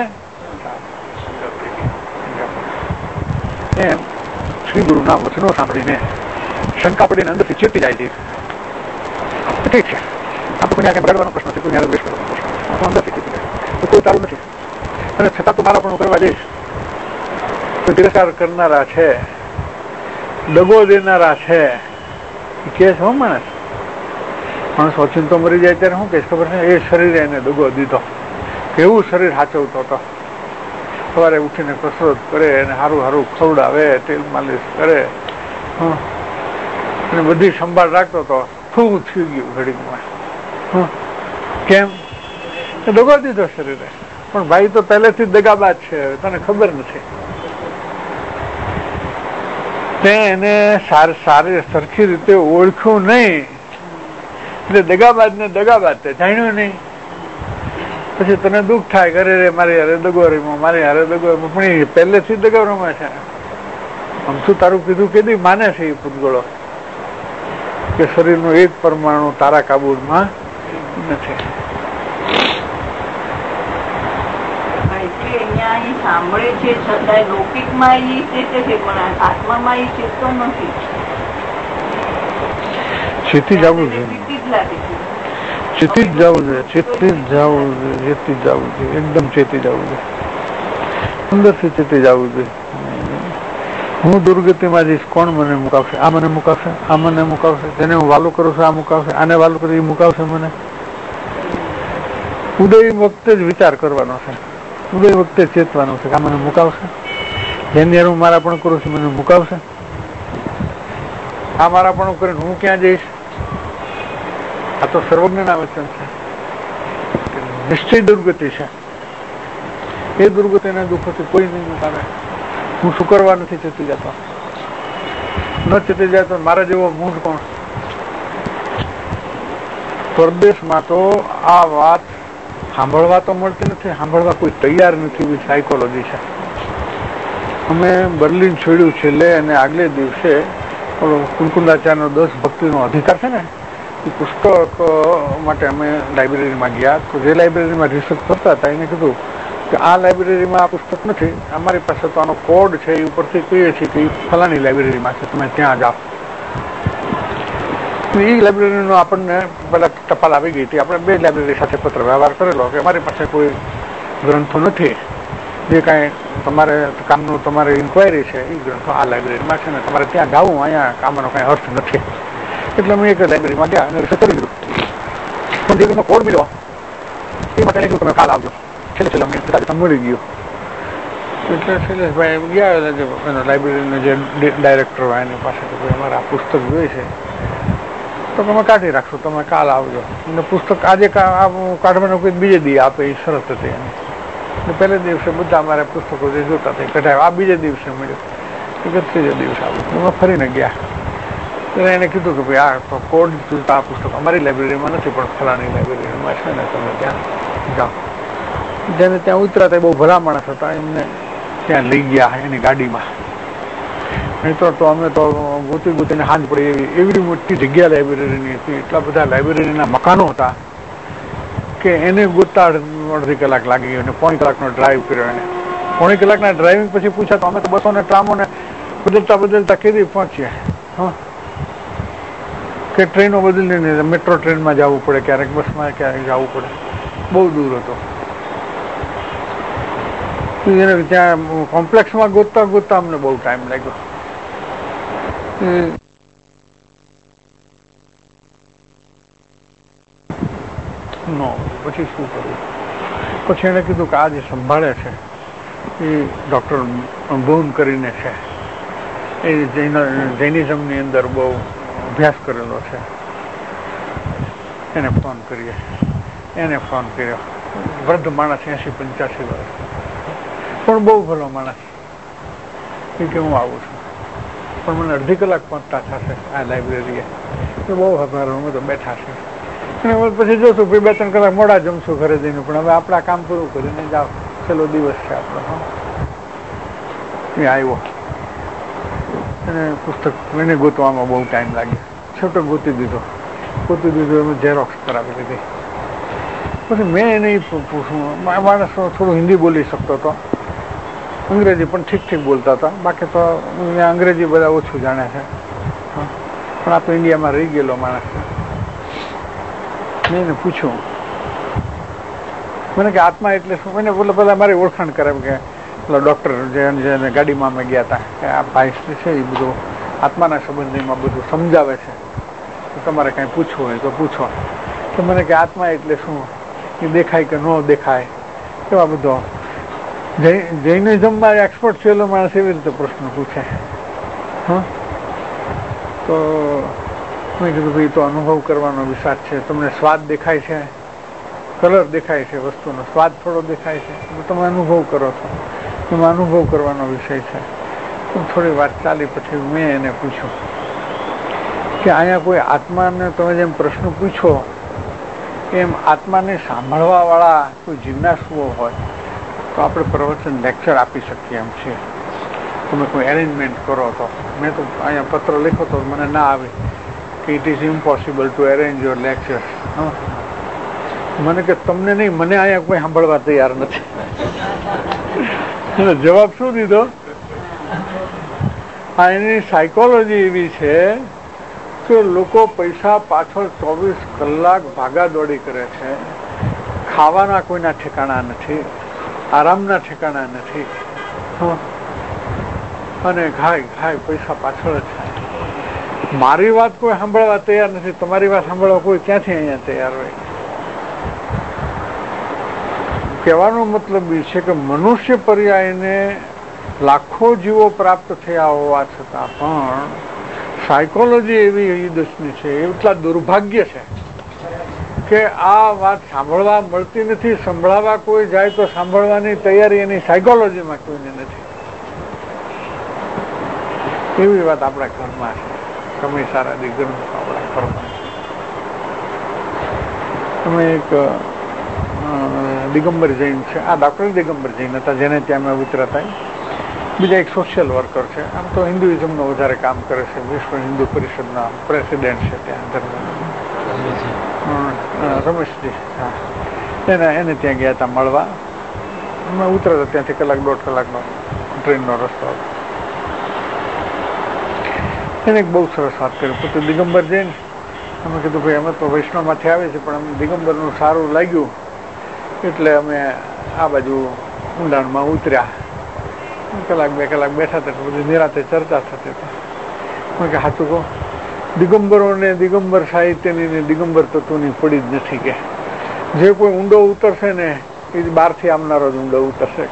એમ શ્રી ગુરુના વચનો સાંભળીને શંકા પડીને અંદરથી ચેતી જાય છે. ઠીક છે, આપણે કોઈ આગળ બગાડવાનો પ્રશ્ન છે, કોઈ આગળ દ્વેષ કરવાનો પ્રશ્ન છે, અંદરથી ચેતી જાય તો કોઈ તારું નથી. અને છતાં તો મારા પણ કરવા જઈશ તો તિરસ્કાર કરનારા છે, દગો દેનારા છે, કે છે હો માણસ. માણસ ઓચિંતો મરી જાય ત્યારે શું કે ખબર છે, એ શરીરે એને દગો દીધો. કેવું શરીર સાચવતો હતો, સવારે ઉઠીને કસરત કરે અને સારું સારું ખવડાવે, તેલ માલિશ કરે અને બધી સંભાળ રાખતો હતો. શું થઈ ગયું ઘડીમાં? કેમ? દગો દીધો શરીરે. પણ ભાઈ તો પહેલેથી જ દગાબાજ છે, તને ખબર નથી. તે એને સારી સરખી રીતે ઓળખ્યું નહીં એટલે દગાબાજ ને દગાબાજ તે જાણ્યું નહીં. પછી તને દુઃખ થાય, કરે રે મારી હારે દગો રમ્યો, મારી હારે દગો રમ્યો, પણ એ પહેલેથી જ દગો રમે છે. આમ શું તારું કીધું કીધું માને છે એ પૂતગળો કે શરીરનું એક પરમાણુ તારા કાબુમાં નથી. સાંભળે છે છતાં લૌકિકમાં એ ચેતે છે, પણ આત્મામાં એ ચેતતો નથી. ચેતી જવું જોઈએ, ચેતી જ જવું જોઈએ, ચેતી જ જવું જોઈએ, ચેતી જવું જોઈએ, એકદમ ચેતી જવું જોઈએ, અંદરથી ચેતી જવું જોઈએ. હું દુર્ગતિમાં જઈશ, કોણ મને મુકાવશે? આ મને મુકાવશે, આ મને મુકાવશે, જેને હું વાલું કરું છું આ મુકાવશે, આને વાલું કરું એ મુકાવશે મને. ઉદય વખતે જ વિચાર કરવાનો છે, ઉદય વખતે ચેતવાનું છે કે આ મને મુકાવશે, જેની હું મારા પણ કરું છું મને મુકાવશે. આ મારા પણ કરીને હું ક્યાં જઈશ? આ તો સર્વજ્ઞના વચન છે, નિશ્ચય દુર્ગતિ છે. એ દુર્ગતિના દુઃખોથી કોઈ નહીં મુકાવે. હું શું કરવા નથી ચેતી જતો? ન ચેતી જાય તો મારા જેવો મૂળ કોણ? પરદેશમાં તો આ વાત સાંભળવા તો મળતી નથી, સાંભળવા કોઈ તૈયાર નથી. એવી સાયકોલોજી છે. અમે બર્લિન છોડ્યું છેલ્લે અને આગલે દિવસે કુલકુંદાચાર્યનો દસ ભક્તિનો અધિકાર છે ને, એ પુસ્તક માટે અમે લાઇબ્રેરીમાં ગયા. તો જે લાઇબ્રેરીમાં રિસર્ચ કરતા હતા એને કીધું કે આ લાઇબ્રેરીમાં આ પુસ્તક નથી, અમારી પાસે તો આનો કોડ છે, એ ઉપરથી કહીએ છીએ કે એ ફલાણી લાઇબ્રેરીમાં છે, તમે ત્યાં જાઓ. એ લાઇબ્રેરીનો આપણને પેલા ટપાલ આવી ગઈ હતી. આપણે બે લાઇબ્રેરી સાથે પત્ર વ્યવહાર કરેલો કે અમારી પાસે કોઈ ગ્રંથો નથી, જે કાંઈ તમારે કામનું તમારે ઇન્કવાયરી છે એ ગ્રંથો આ લાઇબ્રેરીમાં છે ને તમારે ત્યાં જવું, અહીંયા કામનો કાંઈ અર્થ નથી. એટલે અમે એક લાઇબ્રેરીમાં ગયા અને રિસર્ચ કરી દીધું. પણ જે કોડ મળ્યો એ માટે કીધું તમે કાલ આવજો. છેલ્લે છેલ્લે અમને તમે મળી ગયું. એટલે શૈલેષભાઈ ગયા એનો લાઇબ્રેરીનો જે ડાયરેક્ટર હોય એની પાસે કે ભાઈ અમારે આ પુસ્તક જોઈએ છે, તો તમે કાઢી રાખશો, તમે કાલ આવજો. અને પુસ્તક આજે કાઢવાનો કોઈ બીજે દી આપે એ શરત હતી એની. પહેલે દિવસે બધા અમારા પુસ્તકો જે જોતા તે કઢાવ્યા. આ બીજે દિવસે મળ્યું, ત્રીજે દિવસે આવ્યું. ફરીને ગયા. એને કીધું કે ભાઈ આ તો કોડ આ પુસ્તક અમારી લાઇબ્રેરીમાં નથી, પણ ફલાણી લાઇબ્રેરીમાં છે ને, તમે ત્યાં જાઓ. જેને ત્યાં ઉતરાતા બહુ ભલા માણસ હતા, એમને ત્યાં લઈ ગયા એની ગાડીમાં. નહીં તો તો અમે તો ગોતી ગોતીને હાંજ પડી એવી એવી મોટી જગ્યા લાઇબ્રેરીની હતી. એટલા બધા લાઇબ્રેરીના મકાનો હતા કે એને ગોતતા અડધી કલાક લાગી ગઈ અને પોણી કલાકનો ડ્રાઈવ કર્યો. એને પોણી કલાકના ડ્રાઇવિંગ પછી પૂછ્યા તો અમે તો બસો ને ટ્રામોને બદલતા બદલતા કેદી પહોંચ્યા. હા, કે ટ્રેનો બદલીને મેટ્રો ટ્રેનમાં જવું પડે, ક્યારેક બસમાં ક્યારેક જવું પડે, બહુ દૂર હતો. એને ત્યાં કોમ્પ્લેક્સમાં ગોતતા ગોતતા અમને બહુ ટાઈમ લાગ્યો. નો પછી શું કરવું? પછી એને કીધું કે આ જે સંભાળે છે એ ડૉક્ટર બોન કરીને છે, એ જૈન જૈનિઝમની અંદર બહુ અભ્યાસ કરેલો છે, એને ફોન કરીએ. એને ફોન કર્યો. વૃદ્ધ માણસ, એસી પંચ્યાસી વર્ષ, પણ બહુ ભલો માણસ. એ કે હું આવું છું, પણ મને અડધી કલાક પહોંચતા થશે આ લાઇબ્રેરીએ. તો બહુ આભાર, અમે તો બેઠા છે. અને પછી જોશું ભાઈ બે ત્રણ કલાક મોડા જમશું ઘરે જઈને, પણ હવે આપણા કામ પૂરું કરીને જાઓ, છેલ્લો દિવસ છે આપણો. એ આવ્યો અને પુસ્તક એને ગોતવામાં બહુ ટાઈમ લાગ્યો. છોટો ગોતી દીધો ગોતી દીધો એમ ઝેરોક્સ કરાવી દીધી. પછી મેં એને પૂછું, માણસ થોડું હિન્દી બોલી શકતો હતો, અંગ્રેજી પણ ઠીક ઠીક બોલતા હતા. બાકી તો અહીંયા અંગ્રેજી બધા ઓછું જાણે છે, પણ આ તો ઇન્ડિયામાં રહી ગયેલો માણસ. મેં એને પૂછ્યું, મને કે આત્મા એટલે શું? મને બોલે બધા મારી ઓળખાણ કરે કે પેલા ડૉક્ટર જે ગાડીમાં અમે ગયા હતા કે આ ભાઈ છે એ બધું આત્માના સંબંધીમાં બધું સમજાવે છે, તમારે કાંઈ પૂછવું હોય તો પૂછો. તો મને કે આત્મા એટલે શું? એ દેખાય કે ન દેખાય? એવા બધો જૈનિઝમમાં એક્સપર્ટ થયેલો માણસ એવી રીતે પ્રશ્ન પૂછે. હા, તો મેં કીધું ભાઈ તો અનુભવ કરવાનો વિષય છે. તમને સ્વાદ દેખાય છે, કલર દેખાય છે, વસ્તુનો સ્વાદ થોડો દેખાય છે, તમે અનુભવ કરો છો, એમાં અનુભવ કરવાનો વિષય છે. થોડી વાત ચાલી પછી મેં એને પૂછ્યું કે અહીંયા કોઈ આત્માને તમે જેમ પ્રશ્ન પૂછો એમ આત્માને સાંભળવા વાળા કોઈ જિજ્ઞાસુઓ હોય તો આપણે પ્રવચન લેક્ચર આપી શકીએ એમ છીએ. તમે કોઈ એરેન્જમેન્ટ કરો તો. મેં તો અહીંયા પત્ર લખ્યો તો મને ના આવે કે it is impossible to arrange your lectures. મને કે તમને નહીં, મને અહીંયા કોઈ સાંભળવા તૈયાર નથી. જવાબ શું દીધો? આ એની સાયકોલોજી એવી છે કે લોકો પૈસા પાછળ ચોવીસ કલાક ભાગાદોડી કરે છે. ખાવાના કોઈના ઠેકાણા નથી, આરામના ઠેકાણા નથી, અને ઘાય ઘાય પૈસા પાછળ જ થાય. મારી વાત કોઈ સાંભળવા તૈયાર નથી, તમારી વાત સાંભળવા કોઈ ક્યાંથી અહીંયા તૈયાર હોય? કહેવાનો મતલબ એ છે કે મનુષ્ય પર્યાયને લાખો જીવો પ્રાપ્ત થયા હોવા છતાં પણ સાયકોલોજી એવી ઈદસની છે, એટલા દુર્ભાગ્ય છે કે આ વાત સાંભળવા મળતી નથી. સંભળાવા કોઈ જાય તો સાંભળવાની તૈયારી એની સાયકોલોજીમાં કોઈને નથી. એવી વાત આપણા ઘરમાં છે. સમય સારા દિગ્ગ્રંથો આપણા ઘરમાં છે. તમે એક દિગંબર જૈન છે, આ ડૉક્ટર દિગંબર જૈન હતા જેને ત્યાં અમે ઉતરતા. બીજા એક સોશિયલ વર્કર છે, આમ તો હિન્દુઇઝમનું વધારે કામ કરે છે, વિશ્વ હિન્દુ પરિષદના પ્રેસિડેન્ટ છે ત્યાં ધર્મ. રમેશજી, હા, એને એને ત્યાં ગયા હતા મળવા. અમે ઉતરતા ત્યાંથી કલાક દોઢ કલાકનો ટ્રેનનો રસ્તો હતો. એને એક બહુ સરસ વાત કરી. પોતે દિગંબર જૈન. અમે કીધું ભાઈ અમે તો વૈષ્ણવમાંથી આવે છે, પણ અમને દિગંબરનું સારું લાગ્યું એટલે અમે આ બાજુ ઊંડાણમાં ઉતર્યા. કલાક બે કલાક બેઠા હતા, બધી નિરાતે ચર્ચા થતી હતી. કે સાચું કહું, દિગંબરોને દિગંબર સાહિત્યની ને દિગંબર તત્વની પડી જ નથી. કે જે કોઈ ઊંડો ઉતરશે ને એ બહારથી આવનારો જ ઊંડો ઉતરશે.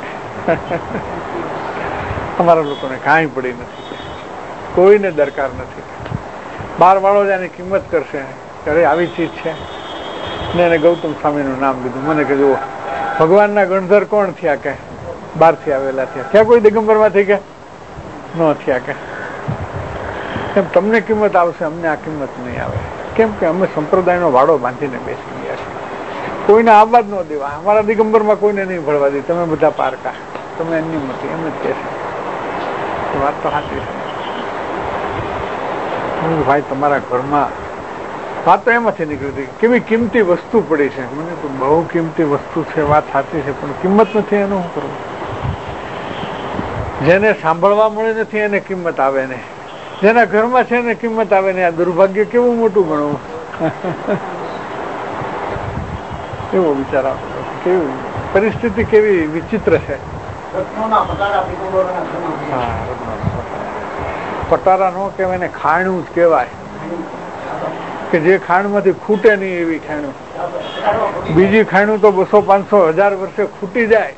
અમારા લોકોને કાંઈ પડી નથી, કોઈને દરકાર નથી. બહાર વાળો જ એની કિંમત કરશે કે અરે આવી ચીજ છે ને. એને ગૌતમ સ્વામીનું નામ લીધું. મને કે જુઓ ભગવાનના ગણધર કોણ થયા કે બહારથી આવેલા થયા? થયા કોઈ દિગંબર માંથી કે ન થયા કે? એમ તમને કિંમત આવશે, અમને આ કિંમત નહીં આવે. કેમ કે અમે સંપ્રદાયનો વાડો બાંધીને બેસી ગયા છીએ. કોઈને આબાદ ન દેવા. અમારા દિગંબરમાં કોઈને નહીં ભળવા દે. તમે બધા પારકા, તમે એમની મતી એમ જ કે છે. વાત તો સાચી છે ભાઈ. તમારા ઘરમાં વાત તો એમાંથી નીકળી કેવી કિંમતી વસ્તુ પડી છે. મને તો બહુ કિંમતી વસ્તુ છે, વાત સાચી છે, પણ કિંમત નથી. એનું શું કરવું? જેને સાંભળવા મળે નથી એને કિંમત આવે ને, જેના ઘરમાં છે એને કિંમત આવે ને. આ દુર્ભાગ્ય કેવું મોટું ગણવું. એવો વિચાર આવે. કેવી પરિસ્થિતિ કેવી વિચિત્ર છે. પટારા નો કહેવાય ને, ખાણું જ કહેવાય. કે જે ખાણમાંથી ખૂટે નહીં એવી ખાણું. બીજી ખાણું તો બસો પાંચસો હજાર વર્ષે ખૂટી જાય.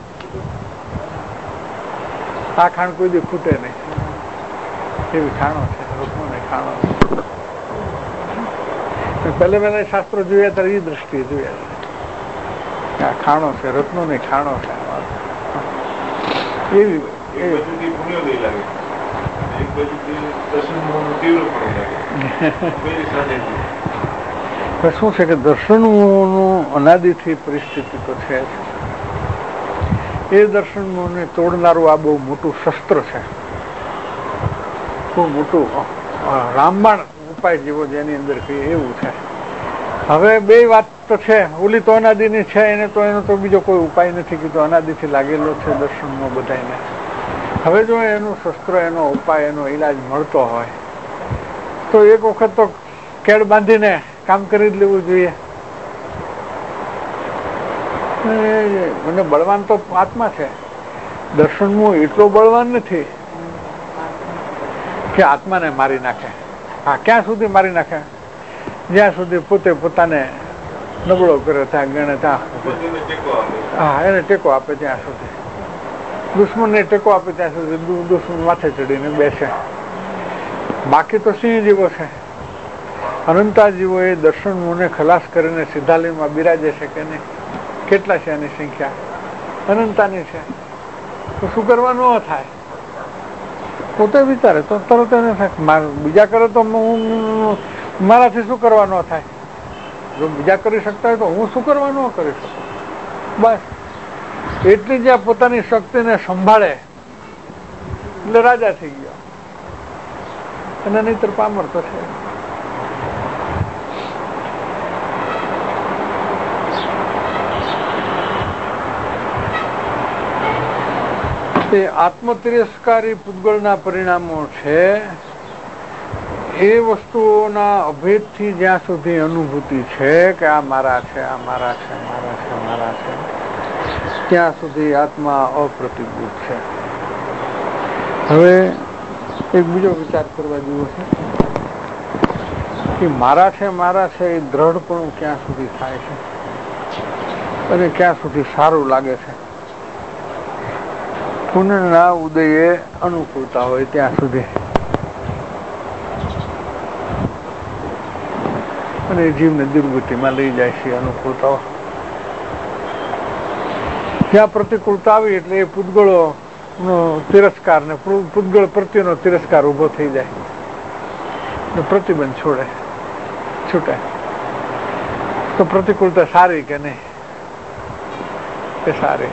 આ ખાણ કોઈ દી ખૂટે નહીં એવી ખાણો છે. રત્નો ને ખાણો પહેલે પહેલા શાસ્ત્રો જોયા ત્યારે એ દ્રષ્ટિએ જોયા છે. આ ખાણો છે, રત્નો ને ખાણો છે. એવી શું છે કે દર્શનનું અનાદિથી પરિસ્થિતિ તો છે. એ દર્શનને તોડનારું આ બહુ મોટું શસ્ત્ર છે. બહુ મોટું રામબાણ ઉપાય જેવો જેની અંદર કહીએ એવું છે. હવે બે વાત તો છે. ઓલી તો અનાદિની છે, એને તો એનો તો બીજો કોઈ ઉપાય નથી કીધો. અનાદિથી લાગેલો છે દર્શનનો બધાને. હવે જો એનું શસ્ત્ર, એનો ઉપાય, એનો ઈલાજ મળતો હોય તો એક વખત તો કેળ બાંધીને કામ કરી જ લેવું જોઈએ. મને બળવાન તો આત્મા છે. દર્શનમાં એટલો બળવાન નથી કે આત્માને મારી નાખે. હા, ક્યાં સુધી મારી નાખે? જ્યાં સુધી પોતે પોતાને નબળો કરે ત્યાં ગણે ત્યાં. હા, એને ટેકો આપે ત્યાં સુધી. દુશ્મનને ટેકો આપે ત્યાં સુધી દુશ્મન માથે ચડીને બેસે. બાકી તો સિંહ જેવો છે. અનંતા જીવો એ દર્શનોને ખલાસ કરીને સિદ્ધાલયમાં બિરાજે છે કે નહીં? કેટલા છે એની સંખ્યા? અનંતાની છે. તો શું કરવાનું થાય? પોતે વિચારે તો તરત એને થાય. બીજા કરે તો હું મારાથી શું કરવાનો થાય? જો બીજા કરી શકતા હોય તો હું શું કરવાનું કરી શકું? બસ એટલી જ પોતાની શક્તિને સંભાળે એટલે રાજા થઈ ગયો. અને નહીતર પામર તો છે. એ આત્મતિરસ્કારી પૂતગળના પરિણામો છે. એ વસ્તુઓના અભેદથી જ્યાં સુધી અનુભૂતિ છે કે આ મારા છે, આ મારા છે, મારા છે, મારા છે, ત્યાં સુધી આત્મા અપ્રતિભૂત છે. હવે એક બીજો વિચાર કરવા જેવો છે કે મારા છે, મારા છે એ દ્રઢપણું ક્યાં સુધી થાય છે અને ક્યાં સુધી સારું લાગે છે. પુનઃના ઉદયે અનુકૂળતા હોય ત્યાં સુધી. અને જીવને દુર્ગતિમાં લઈ જાય છે અનુકૂળતાઓ. જ્યાં પ્રતિકૂળતા આવી એટલે એ પૂતગળો નો તિરસ્કાર ને પૂતગળ પ્રત્યેનો તિરસ્કાર ઉભો થઈ જાય ને પ્રતિબંધ છોડે છૂટે. તો પ્રતિકૂળતા સારી કે નહીં? એ સારી.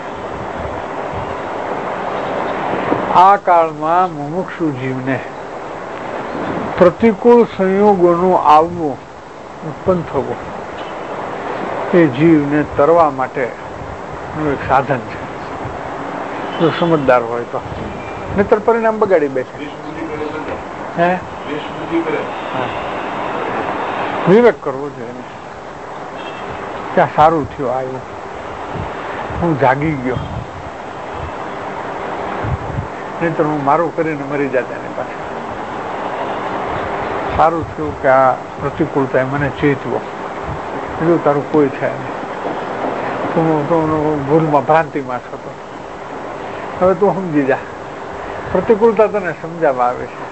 આ કાળમાં મુમુક્ષુ જીવને પ્રતિકૂળ સંયોગોનું આવવું, ઉત્પન્ન થવું એ જીવને તરવા માટે એક સાધન છે. જો સમજદાર હોય તો, નહીતર પરિણામ બગાડી બેસે. હે વિવેક કરવો જોઈએ. ક્યાં સારું થયું આવ્યું, હું જાગી ગયો, નહીતર હું મારું કરીને મરી જતા એની પાસે. સારું થયું કે આ પ્રતિકૂળતા મને ચેતવો. બીજું તારું કોઈ છે નહીં. તું ભૂલમાં ભ્રાંતિમાં થતો. હવે તું સમજી જા. પ્રતિકૂળતા તને સમજાવવા આવે છે.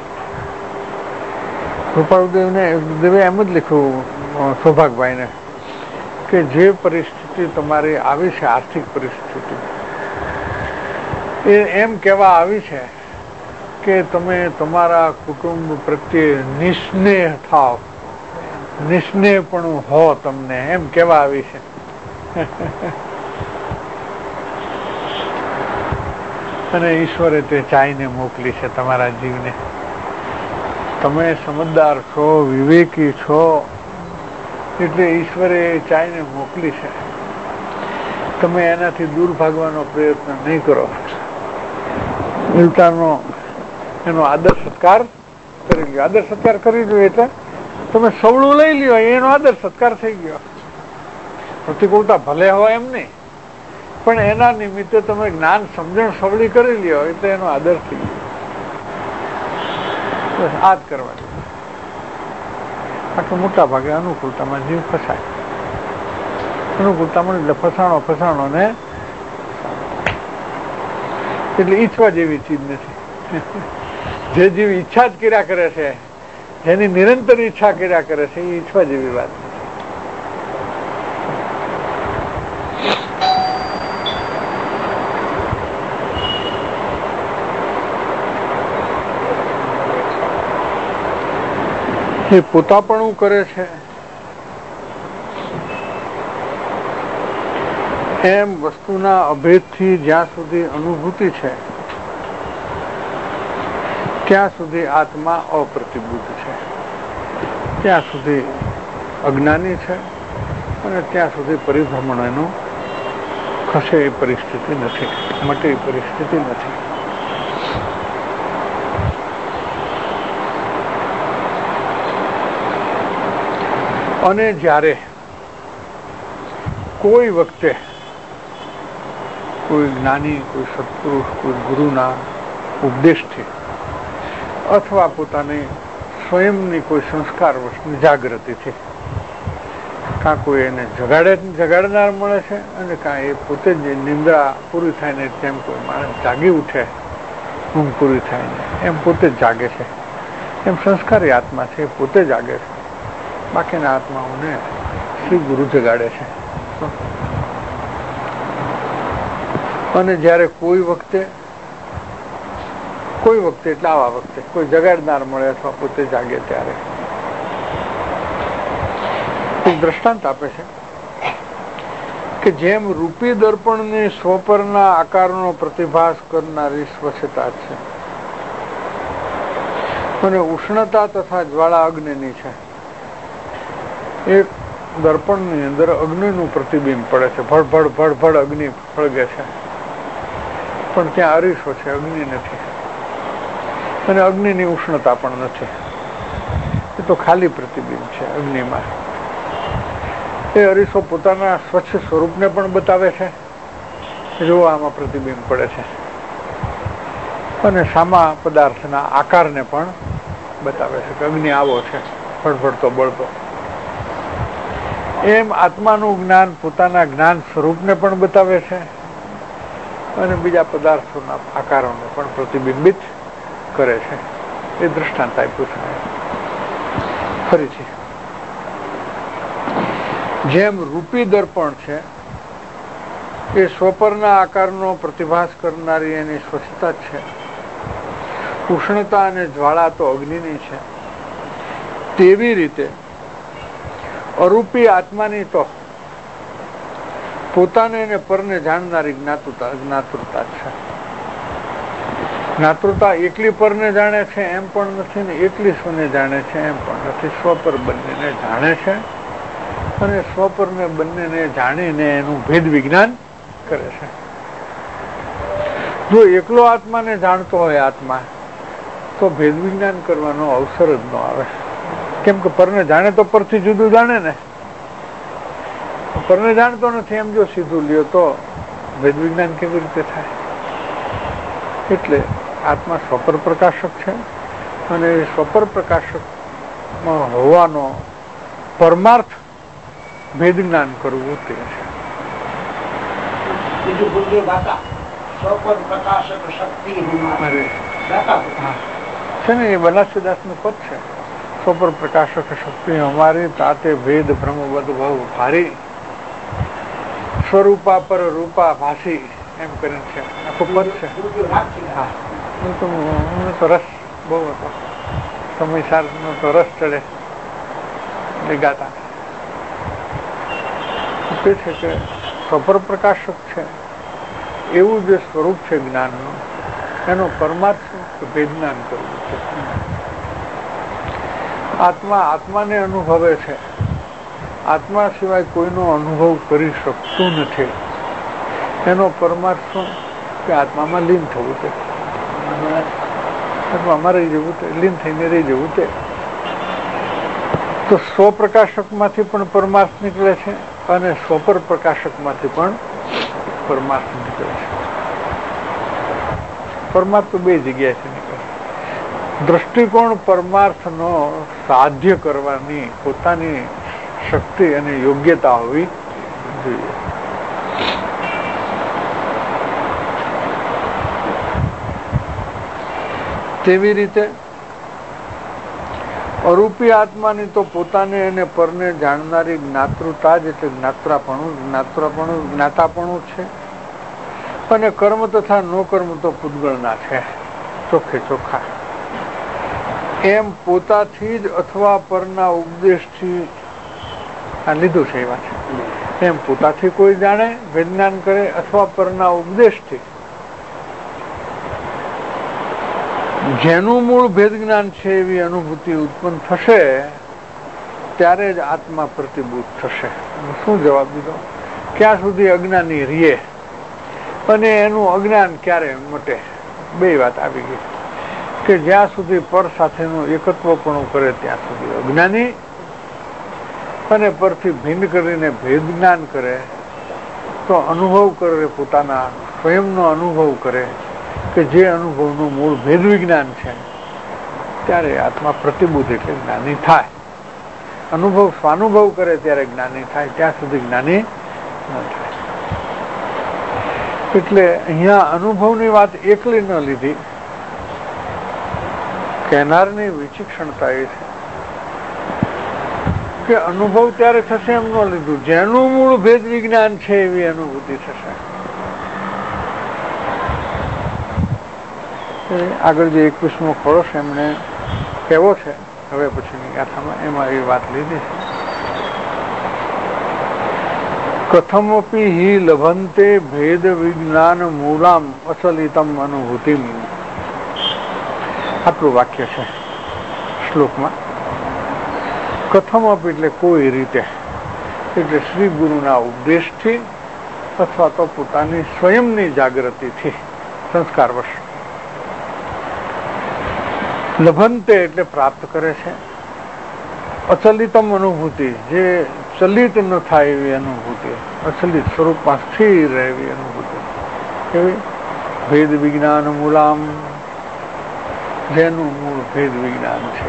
કૃપાળુદેવને દેવે એમ જ લખ્યું સૌભાગભાઈને કે જે પરિસ્થિતિ તમારી આવી છે, આર્થિક પરિસ્થિતિ, એ એમ કહેવા આવી છે કે તમે તમારા કુટુંબ પ્રત્યે નિસ્નેહ થાવ, નિસ્નેહ પણ હો, તમને એમ કહેવા આવી છે. અને ઈશ્વરે તે ચાહીને મોકલી છે તમારા જીવને. તમે સમજદાર છો, વિવેકી છો, એટલે ઈશ્વરે ચાહીને મોકલી છે. તમે એનાથી દૂર ભાગવાનો પ્રયત્ન નહીં કરો, ઉલટાનો એનો આદર સત્કાર કરી લ્યો. આદર સત્કાર કરી લ્યો એટલે તમે સવળું લઈ લ્યો, એનો આદર સત્કાર થઈ ગયો. પ્રતિકૂળતા ભલે હોય એમ નહીં, પણ એના નિમિત્તે તમે જ્ઞાન સમજણ સવળી કરી લ્યો એટલે એનો આદર થઈ ગયો. બસ આ જ કરવાનું. આટલું મોટા ભાગે અનુકૂળતામાં જીવ ફસાય. અનુકૂળતામાં એટલે ફસાણો ફસાણો ને એટલે ઈચ્છવા જેવી ચીજ નથી. જે જીવ ઈચ્છા જ કર્યા કરે છે, જેની નિરંતર ઈચ્છા કર્યા કરે છે, એ ઈચ્છવા જેવી વાત નથી. એ પોતાપણું કરે છે એમ વસ્તુના અભેદથી જ્યાં સુધી અનુભૂતિ છે ત્યાં સુધી આત્મા અપ્રતિબુદ્ધ છે, ત્યાં સુધી અજ્ઞાની છે, અને ત્યાં સુધી પરિભ્રમણ એનું ખસે એ પરિસ્થિતિ નથી, મટે એ પરિસ્થિતિ નથી. અને જ્યારે કોઈ વખતે કોઈ જ્ઞાની, કોઈ સત્પુરુષ, કોઈ ગુરુના ઉપદેશથી અથવા પોતાની સ્વયંની કોઈ સંસ્કાર વશની જાગૃતિથી કાં કોઈ એને જગાડે જગાડનાર મળે છે, અને કાં એ પોતે જ નિંદ્રા પૂરી થાય ને તેમ કોઈ માણસ જાગી ઉઠે, ઊંઘ પૂરી થાય ને એમ પોતે જ જાગે છે. એમ સંસ્કારી આત્મા છે, એ પોતે જાગે છે. બાકીના આત્માઓને શ્રી ગુરુ જગાડે છે. અને જ્યારે કોઈ વખતે કોઈ વખતે એટલે આવા વખતે કોઈ જગાડનાર મળે અથવા પોતે જાગે ત્યારે એક દ્રષ્ટાંત આપે છે કે જેમ રૂપી દર્પણની સ્વપરના આકારનો પ્રતિભાસ કરનારી સ્વચ્છતા છે, અને ઉષ્ણતા તથા જ્વાળા અગ્નિની છે. એક દર્પણની અંદર અગ્નિનું પ્રતિબિંબ પડે છે, ભડભડ ભડભડ અગ્નિ ફળગે છે, પણ ત્યાં અરીસો છે, અગ્નિ નથી, અને અગ્નિની ઉષ્ણતા પણ નથી. એ તો ખાલી પ્રતિબિંબ છે અગ્નિમાં. એ અરીસો પોતાના સ્વચ્છ સ્વરૂપને પણ બતાવે છે, જો આમાં પ્રતિબિંબ પડે છે, અને સામા પદાર્થના આકારને પણ બતાવે છે કે અગ્નિ આવો છે, ફળફળતો બળતો. એમ આત્માનું જ્ઞાન પોતાના જ્ઞાન સ્વરૂપને પણ બતાવે છે, અને બીજા પદાર્થોના આકારોને પણ પ્રતિબિંબિત કરે છે. એ દ્રષ્ટાંત આપ્યું છે. ફરીથી, જેમ રૂપી દર્પણ છે એ સ્વપરના આકારનો પ્રતિભાસ કરનારી એની સ્વચ્છતા છે, ઉષ્ણતા અને જ્વાળા તો અગ્નિની છે, તેવી રીતે અરૂપી આત્માની તો પોતાને અને પરને જાણનારી જ્ઞાતુતા જ્ઞાતૃતા છે. જ્ઞાતૃતા એકલી પરને જાણે છે એમ પણ નથી, ને એકલી સ્વને જાણે છે એમ પણ નથી. સ્વપર બંનેને જાણે છે, અને સ્વપરને બંનેને જાણીને એનું ભેદ વિજ્ઞાન કરે છે. જો એકલો આત્માને જાણતો હોય આત્મા, તો ભેદ વિજ્ઞાન કરવાનો અવસર જ ન આવે. કેમ કે પરને જાણે તો પરથી જુદું જાણે ને, પરને જાણતો નથી એમ જો સીધું લ્યો તો ભેદ વિજ્ઞાન કેવી રીતે થાય? એટલે આત્મા સ્વપર પ્રકાશક છે, અને સ્વપર પ્રકાશકમાં હોવાનો પરમાર્થ ભેદ જ્ઞાન કરવું તે છે. છે ને, એ બનાસદાસ નું પદ છે. સ્વપર પ્રકાશક શક્તિ અમારી તાતે ભેદ ભ્રમ બધ બહુ ભારી. સ્વરૂપા પર રૂપા ભાષી એમ કરીને છે, આખું પદ છે. હા, તો મને તો રસ બહુ હતો, સમયસાર નો તો રસ ચડે ગાતા. તે છે કે સફર પ્રકાશક છે એવું જે સ્વરૂપ છે જ્ઞાનનું, એનો પરમાર્થ શું કે ભેદ જ્ઞાન કરવું છે. આત્મા આત્માને અનુભવે છે, આત્મા સિવાય કોઈનો અનુભવ કરી શકતું નથી. એનો પરમાર્થ શું કે આત્મામાં લીન થવું છે, આત્મામાં રહી જવું તે, લીન થઈને રહી જવું તે. તો સ્વપ્રકાશક માંથી પણ પરમાર્થ નીકળે છે અને સ્વપર પ્રકાશક માંથી પણ પરમાર્થ નીકળે છે. પરમાર્થ તો બે જગ્યાએથી નીકળે. દ્રષ્ટિકોણ પરમાર્થનો સાધ્ય કરવાની પોતાની શક્તિ અને યોગ્યતા હોવી જોઈએ. તેવી રીતે અરૂપી આત્માની તો પોતાને અને પરને જાણનારી જ્ઞાતૃતા જ એટલે જ્ઞાત્રાપણું જ્ઞાત્રાપણું જ્ઞાતાપણું છે. અને કર્મ તથા નો કર્મ તો પૂતગળના છે, ચોખ્ખે ચોખ્ખા. એમ પોતાથી જ અથવા પરના ઉપદેશથી આ લીધું છે એ વાત છે. એમ પોતાથી કોઈ જાણે વિજ્ઞાન કરે અથવા પરના ઉપદેશથી જેનું મૂળ ભેદ જ્ઞાન છે એવી અનુભૂતિ ઉત્પન્ન થશે ત્યારે જ આત્મા પ્રતિભૂત થશે. શું જવાબ દીધો? ક્યાં સુધી અજ્ઞાની રીએ અને એનું અજ્ઞાન ક્યારે મટે? બે વાત આવી ગઈ કે જ્યાં સુધી પર સાથેનું એકત્વપણું કરે ત્યાં સુધી અજ્ઞાની, અને પરથી ભિન્ન કરીને ભેદ જ્ઞાન કરે તો અનુભવ કરે, પોતાના સ્વયંનો અનુભવ કરે કે જે અનુભવનું મૂળ ભેદ વિજ્ઞાન છે, ત્યારે આત્મા પ્રતિબુદ્ધ એટલે જ્ઞાની થાય. અનુભવ સ્વાનુભવ કરે ત્યારે જ્ઞાની થાય, ત્યાં સુધી જ્ઞાની ન થાય. એટલે અહીંયા અનુભવની વાત એકલી ન લીધી, કહેનારની વિચિક્ષણતા એ છે કે અનુભવ ત્યારે થશે એમ ન લીધું, જેનું મૂળ ભેદ વિજ્ઞાન છે એવી અનુભૂતિ થશે. આગળ જે એકવીસમો ખોળો છે એમને કહેવો છે હવે પછીની ગાથામાં, એમાં એ વાત લીધી છે. કથમપી હિ લભંતે ભેદ વિજ્ઞાન મૂલામ અચલિતમ અનુભૂતિમ. આટલું વાક્ય છે શ્લોકમાં. કથમપી એટલે કોઈ રીતે, એટલે શ્રી ગુરુના ઉપદેશથી અથવા તો પોતાની સ્વયંની જાગૃતિથી, સંસ્કારવશ. લભંતે એટલે પ્રાપ્ત કરે છે. અચલિતમ અનુભૂતિ, જે ચલિત ન થાય એવી અનુભૂતિ, અચલિત સ્વરૂપમાં સ્થિર રહે એવી અનુભૂતિ. એવી ભેદ વિજ્ઞાન મૂલામ, જેનું મૂળ ભેદ વિજ્ઞાન છે.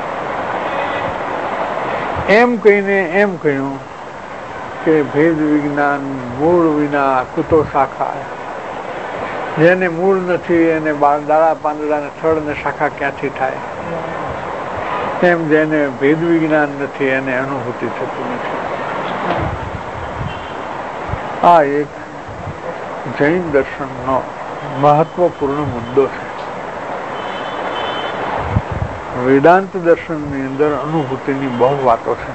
એમ કહીને એમ કહ્યું કે ભેદ વિજ્ઞાન મૂળ વિના કુતો શાખા, જેને મૂળ નથી એને દાડા પાંદડા ને થડ ને શાખા ક્યાંથી થાય? એમ જેને ભેદ વિજ્ઞાન નથી એને અનુભૂતિ થતી નથી. આ એક જૈન દર્શનનો મહત્વપૂર્ણ મુદ્દો છે. વેદાંત દર્શનની અંદર અનુભૂતિની બહુ વાતો છે.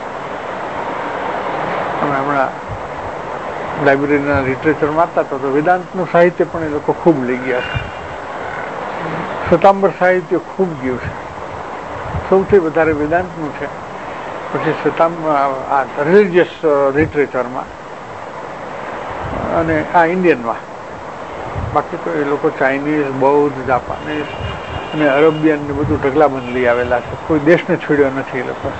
અમે હમણાં લાઇબ્રેરીના લિટરેચર વાંચતા હતા તો વેદાંતનું સાહિત્ય પણ એ લોકો ખૂબ લઈ ગયા છે. શ્વેતાંબર સાહિત્ય ખૂબ ગયું છે. સૌથી વધારે વેદાંતનું છે, પછી શ્વેતાંબર આ રિલિજિયસ લિટરેચરમાં અને આ ઇન્ડિયનમાં. બાકી તો એ લોકો ચાઇનીઝ, બૌદ્ધ, જાપાનીઝ અને અરબિયન ને બધું ઢગલાબંધ લઈ આવેલા છે. કોઈ દેશને છોડ્યો નથી એ લોકો.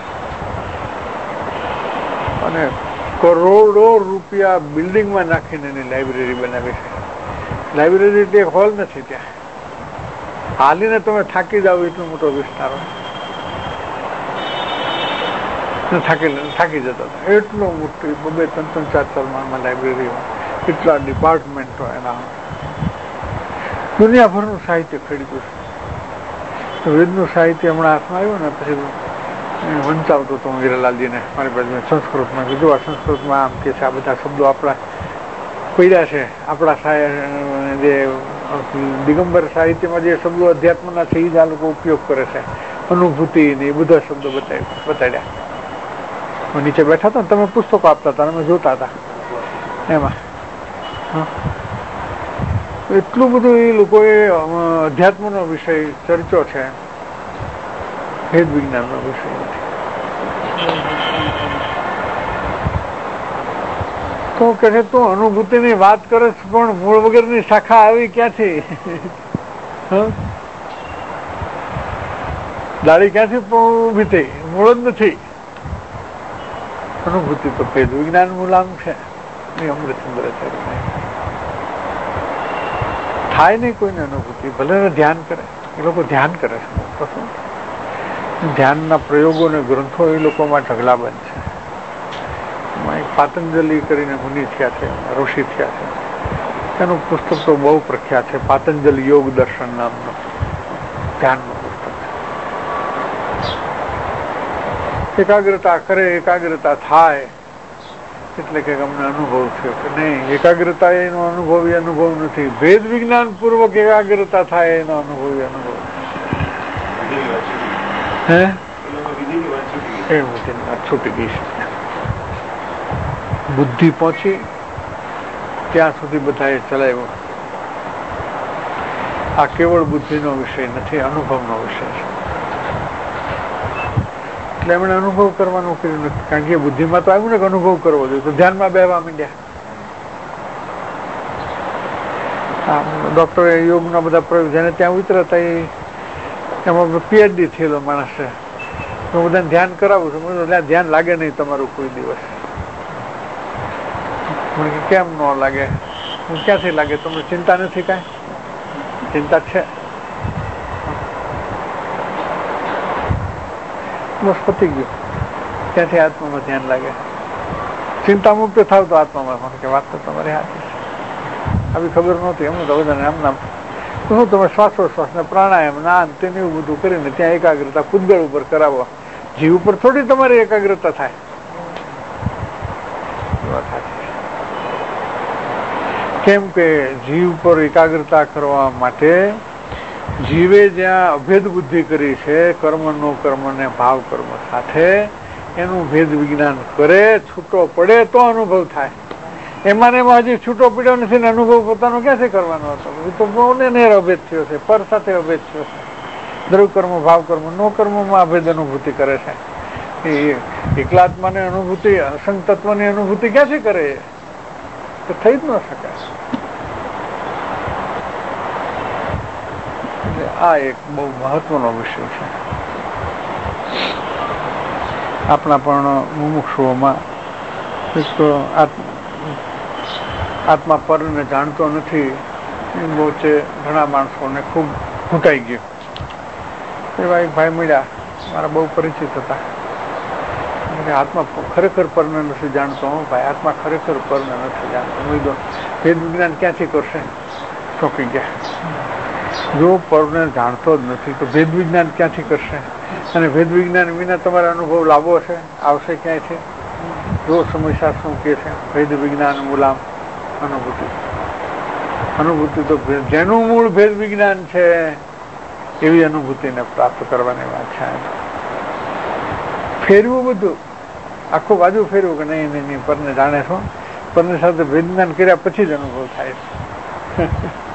અને કરોડો રૂપિયા બિલ્ડિંગમાં નાખીને એની લાઇબ્રેરી બનાવી છે. લાઇબ્રેરી એટલે એક હોલ નથી, ત્યાં હાલીને તમે થાકી જાવ એટલો મોટો વિસ્તાર હોય. થાકી થાકી જતા હતા એટલો મોટો, બબે ત્રણ ત્રણ ચાર ચાર માળમાં લાઇબ્રેરી હોય, કેટલા ડિપાર્ટમેન્ટો એના. દુનિયાભરનું સાહિત્ય ખરીદ્યું છે. વેદનું સાહિત્ય હમણાં હાથમાં આવ્યું ને પછી વંચાવતો હતો હું હીરાલાલજીને, મારી પાસે સંસ્કૃતમાં કીધું આ સંસ્કૃતમાં આમ કે છે, આ બધા શબ્દો આપણા પડ્યા છે આપણા જે દિગંબર સાહિત્યમાં જે શબ્દો અધ્યાત્મના છે એ જ આ લોકો ઉપયોગ કરે છે. અનુભૂતિ ને એ બધા શબ્દો બતાડ્યા. નીચે બેઠા હતા ને તમે પુસ્તકો આપતા હતા અમે જોતા હતા એમાં એટલું બધું એ લોકોએ અધ્યાત્મનો વિષય ચર્ચો છે, ભેદ વિજ્ઞાનનો વિષય નથી. તો કે છે તું અનુભૂતિની વાત કરે છે પણ મૂળ વગરની શાખા આવી ક્યાંથી? દાળી ક્યાંથી ઊભી થઈ? મૂળ જ નથી. અનુભૂતિ તો ભેદ વિજ્ઞાન મુલામ છે. અમૃત થાય નહીં કોઈને અનુભૂતિ, ભલે ધ્યાન કરે. એ લોકો ધ્યાન કરે છે, ધ્યાનના પ્રયોગો ને ગ્રંથો એ લોકોમાં ઢગલાબંધ છે. પાતંજલિ કરીને મુનિ થયા છે, ઋષિ થયા છે. એનું પુસ્તક તો બહુ પ્રખ્યાત છે, પાતંજલિ યોગ દર્શન નામનું ધ્યાનનું પુસ્તક છે. એકાગ્રતા કરે, એકાગ્રતા થાય એટલે કે અમને અનુભવ થયો કે નહીં. એકાગ્રતા એનો અનુભવ એ અનુભવ નથી. ભેદ વિજ્ઞાન પૂર્વક એકાગ્રતા થાય એનો અનુભવ એ અનુભવ હે એ છૂટી ગઈ છે. બુદ્ધિ પહોંચી ત્યાં સુધી બધાએ ચલાવ્યો. આ કેવળ બુદ્ધિનો વિષય નથી, અનુભવનો વિષય છે. એટલે એમણે અનુભવ કરવાનું કર્યું નથી, કારણ કે બુદ્ધિમાં તો આવ્યું ને કે અનુભવ કરવો જોઈએ, તો ધ્યાનમાં બેહવા માંડ્યા. ડોક્ટર યોગના બધા પ્રયોગ જેને ત્યાં ઉતરતા એ એમાં પીએચડી થયેલો માણસ છે. હું બધાને ધ્યાન કરાવું છું, ધ્યાન લાગે નહીં તમારું કોઈ દિવસ. કેમ ન લાગે? હું ક્યાંથી લાગે? તમને ચિંતા નથી? કાંઈ ચિંતા છે? બસ પતી ગયું. ત્યાંથી આત્મામાં ધ્યાન લાગે. ચિંતા મુક્ત થાવ તો આત્મામાં કે વાત તો તમારી હાથે છે. આવી ખબર નહોતી એમને તો બધાને આમ નામ શું તમે શ્વાસોશ્વાસ ને પ્રાણાયામ ના તેને એવું બધું કરીને ત્યાં એકાગ્રતા પૂતગળ ઉપર કરાવો. જીવ ઉપર થોડી તમારી એકાગ્રતા થાય. કેમ કે જીવ પર એકાગ્રતા કરવા માટે જીવે જ્યાં અભેદ બુદ્ધિ કરી છે, કર્મ નો કર્મ ને ભાવ કર્મ સાથે એનું ભેદ વિજ્ઞાન કરે, છૂટો પડે તો અનુભવ થાય. એમાં એમાં હજી છૂટો પડ્યો નથી ને અનુભવ પોતાનો ક્યાંથી કરવાનો હતો? એ તો બહુ નેર અભેદ થયો છે, પર સાથે અભેદ થયો છે. દ્રવ્ય કર્મ, ભાવ કર્મ, નો કર્મમાં અભેદ અનુભૂતિ કરે છે. એ એકલાત્માની અનુભૂતિ, અસંગ તત્વની અનુભૂતિ ક્યાંથી કરે? તો થઈ જ ન શકાય. આ એક બહુ મહત્વનો વિષય છે. આપણા પણ મુમુક્ષુઓમાં એક આત્મા પરને જાણતો નથી એ બહુ છે. ઘણા માણસોને ખૂબ ઘૂંટાઈ ગયું. એવા એક ભાઈ મળ્યા, મારા બહુ પરિચિત હતા. આત્મા ખરેખર પરને નથી જાણતો. હું ભાઈ આત્મા ખરેખર પરને નથી જાણતો. ઉમેદો ભેદ વિજ્ઞાન ક્યાંથી કરશે? ચોંકી ગયા. જો પરને જાણતો જ નથી તો ભેદ વિજ્ઞાન ક્યાંથી કરશે? અને ભેદ વિજ્ઞાન વિના તમારે અનુભવ લાવવો છે, આવશે ક્યાંયથી? જો સમસ્યા શું કે છે? ભેદ વિજ્ઞાન મુલામ અનુભૂતિ. અનુભૂતિ તો જેનું મૂળ ભેદ વિજ્ઞાન છે એવી અનુભૂતિને પ્રાપ્ત કરવાની વાત છે. ફેરવું બધું, આખું બાજુ ફેરવું કે નહીં નહીં પરને જાણે છો, પરને સાથે ભેદ વિજ્ઞાન કર્યા પછી જ અનુભવ થાય છે.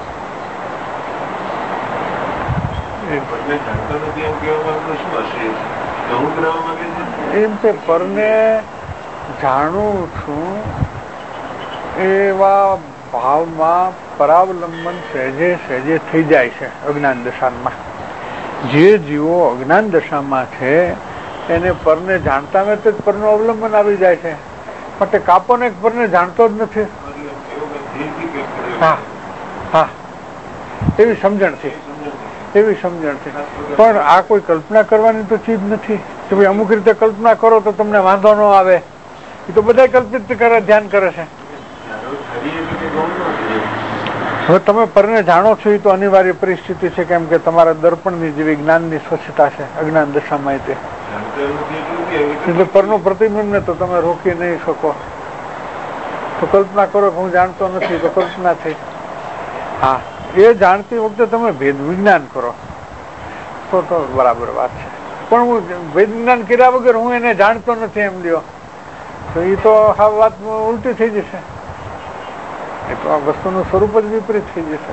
એમ કે પરને જાણું છું એવા ભાવમાં પરાવલંબન સહેજે સહેજે થઈ જાય છે અજ્ઞાન દશામાં. જે જીવો અજ્ઞાન દશામાં છે એને પરને જાણતા નથી, પરનું અવલંબન આવી જાય છે. માટે કાપોને પરને જાણતો જ નથી. હા હા એવી સમજણથી એવી સમજણથી પણ આ કોઈ કલ્પના કરવાની તો ચીજ નથી કે ભાઈ અમુક રીતે કલ્પના કરો તો તમને વાંધો ન આવે. એ તો બધા કલ્પિત કરે, ધ્યાન કરે છે. હવે તમે પરને જાણો છો એ તો અનિવાર્ય પરિસ્થિતિ છે, કેમ કે તમારા દર્પણની જેવી જ્ઞાનની સ્વચ્છતા છે અજ્ઞાન દશામાં. તે એટલે પરનું પ્રતિબિંબને તો તમે રોકી નહીં શકો. તો કલ્પના કરો કે હું જાણતો નથી તો કલ્પના થઈ. હા, એ જાણતી વખતે તમે ભેદ વિજ્ઞાન કરો તો તો બરાબર વાત છે. પણ હું ભેદ વિજ્ઞાન કર્યા વગર હું એને જાણતો નથી એમ લ્યો તો એ તો આ વાત ઉલટી થઈ જશે. એ તો આ વસ્તુનું સ્વરૂપ જ વિપરીત થઈ જશે.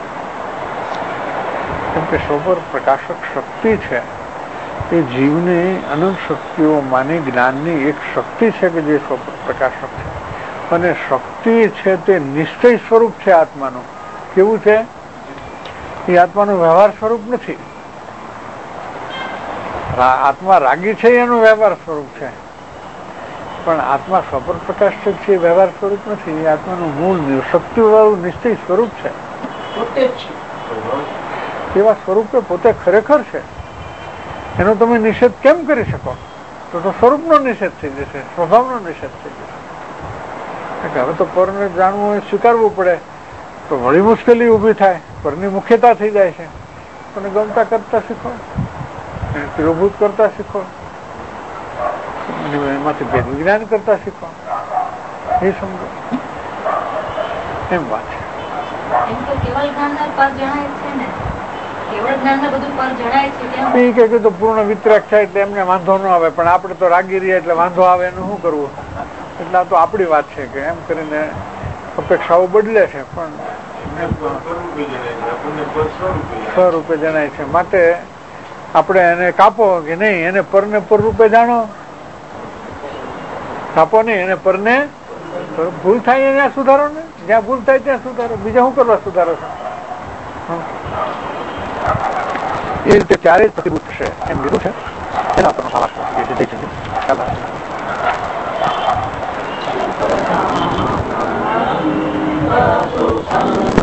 કેમ કે સ્વપર પ્રકાશક શક્તિ છે એ જીવની અનંત શક્તિઓમાંની જ્ઞાનની એક શક્તિ છે કે જે સ્વપર પ્રકાશક છે. અને શક્તિ છે તે નિશ્ચય સ્વરૂપ છે આત્માનું. કેવું છે? એ આત્માનું વ્યવહાર સ્વરૂપ નથી. આત્મા રાગી છે એનું વ્યવહાર સ્વરૂપ છે, પણ આત્મા સ્વપર પ્રકાશક છે એ વ્યવહાર સ્વરૂપ નથી. એ આત્માનું મૂળ શક્તિવાળું નિશ્ચય સ્વરૂપ છે. એવા સ્વરૂપે પોતે ખરેખર છે. એનો તમે નિષેધ કેમ કરી શકો? તો તો સ્વરૂપનો નિષેધ થઈ જશે, સ્વભાવનો નિષેધ થઈ જશે. હવે તો પરને જાણવું એ સ્વીકારવું પડે તો વળી મુશ્કેલી ઊભી થાય. પરની મુખ્યતા થઈ જાય છે. અને ગમતા કરતા શીખો, તિરોભૂત કરતા શીખો, એમાંથી ભેદ વિજ્ઞાન કરતા શીખો. એ સમજો એમ વાત છે. કે તો પૂર્ણ વિતરાગ થાય એટલે એમને વાંધો ન આવે, પણ આપણે તો રાગી રહીએ એટલે વાંધો આવે. એનું શું કરવું? એટલે આ તો આપણી વાત છે કે એમ કરીને અપેક્ષાઓ બદલે છે, પણ સ્વરૂપે જણાય છે. માટે આપણે એને કાપો કે નહીં, એને પરને પર રૂપે જાણો. કાપો નહીં, એને પરને ભૂલ થાય ત્યાં સુધારો ને, જ્યાં ભૂલ થાય ત્યાં સુધારો. બીજા શું કરવા સુધારો છો? એ રીતે ક્યારેય પ્રતિભૂત છે એમ લીધું છે. એના આપણનો સવાલ છે.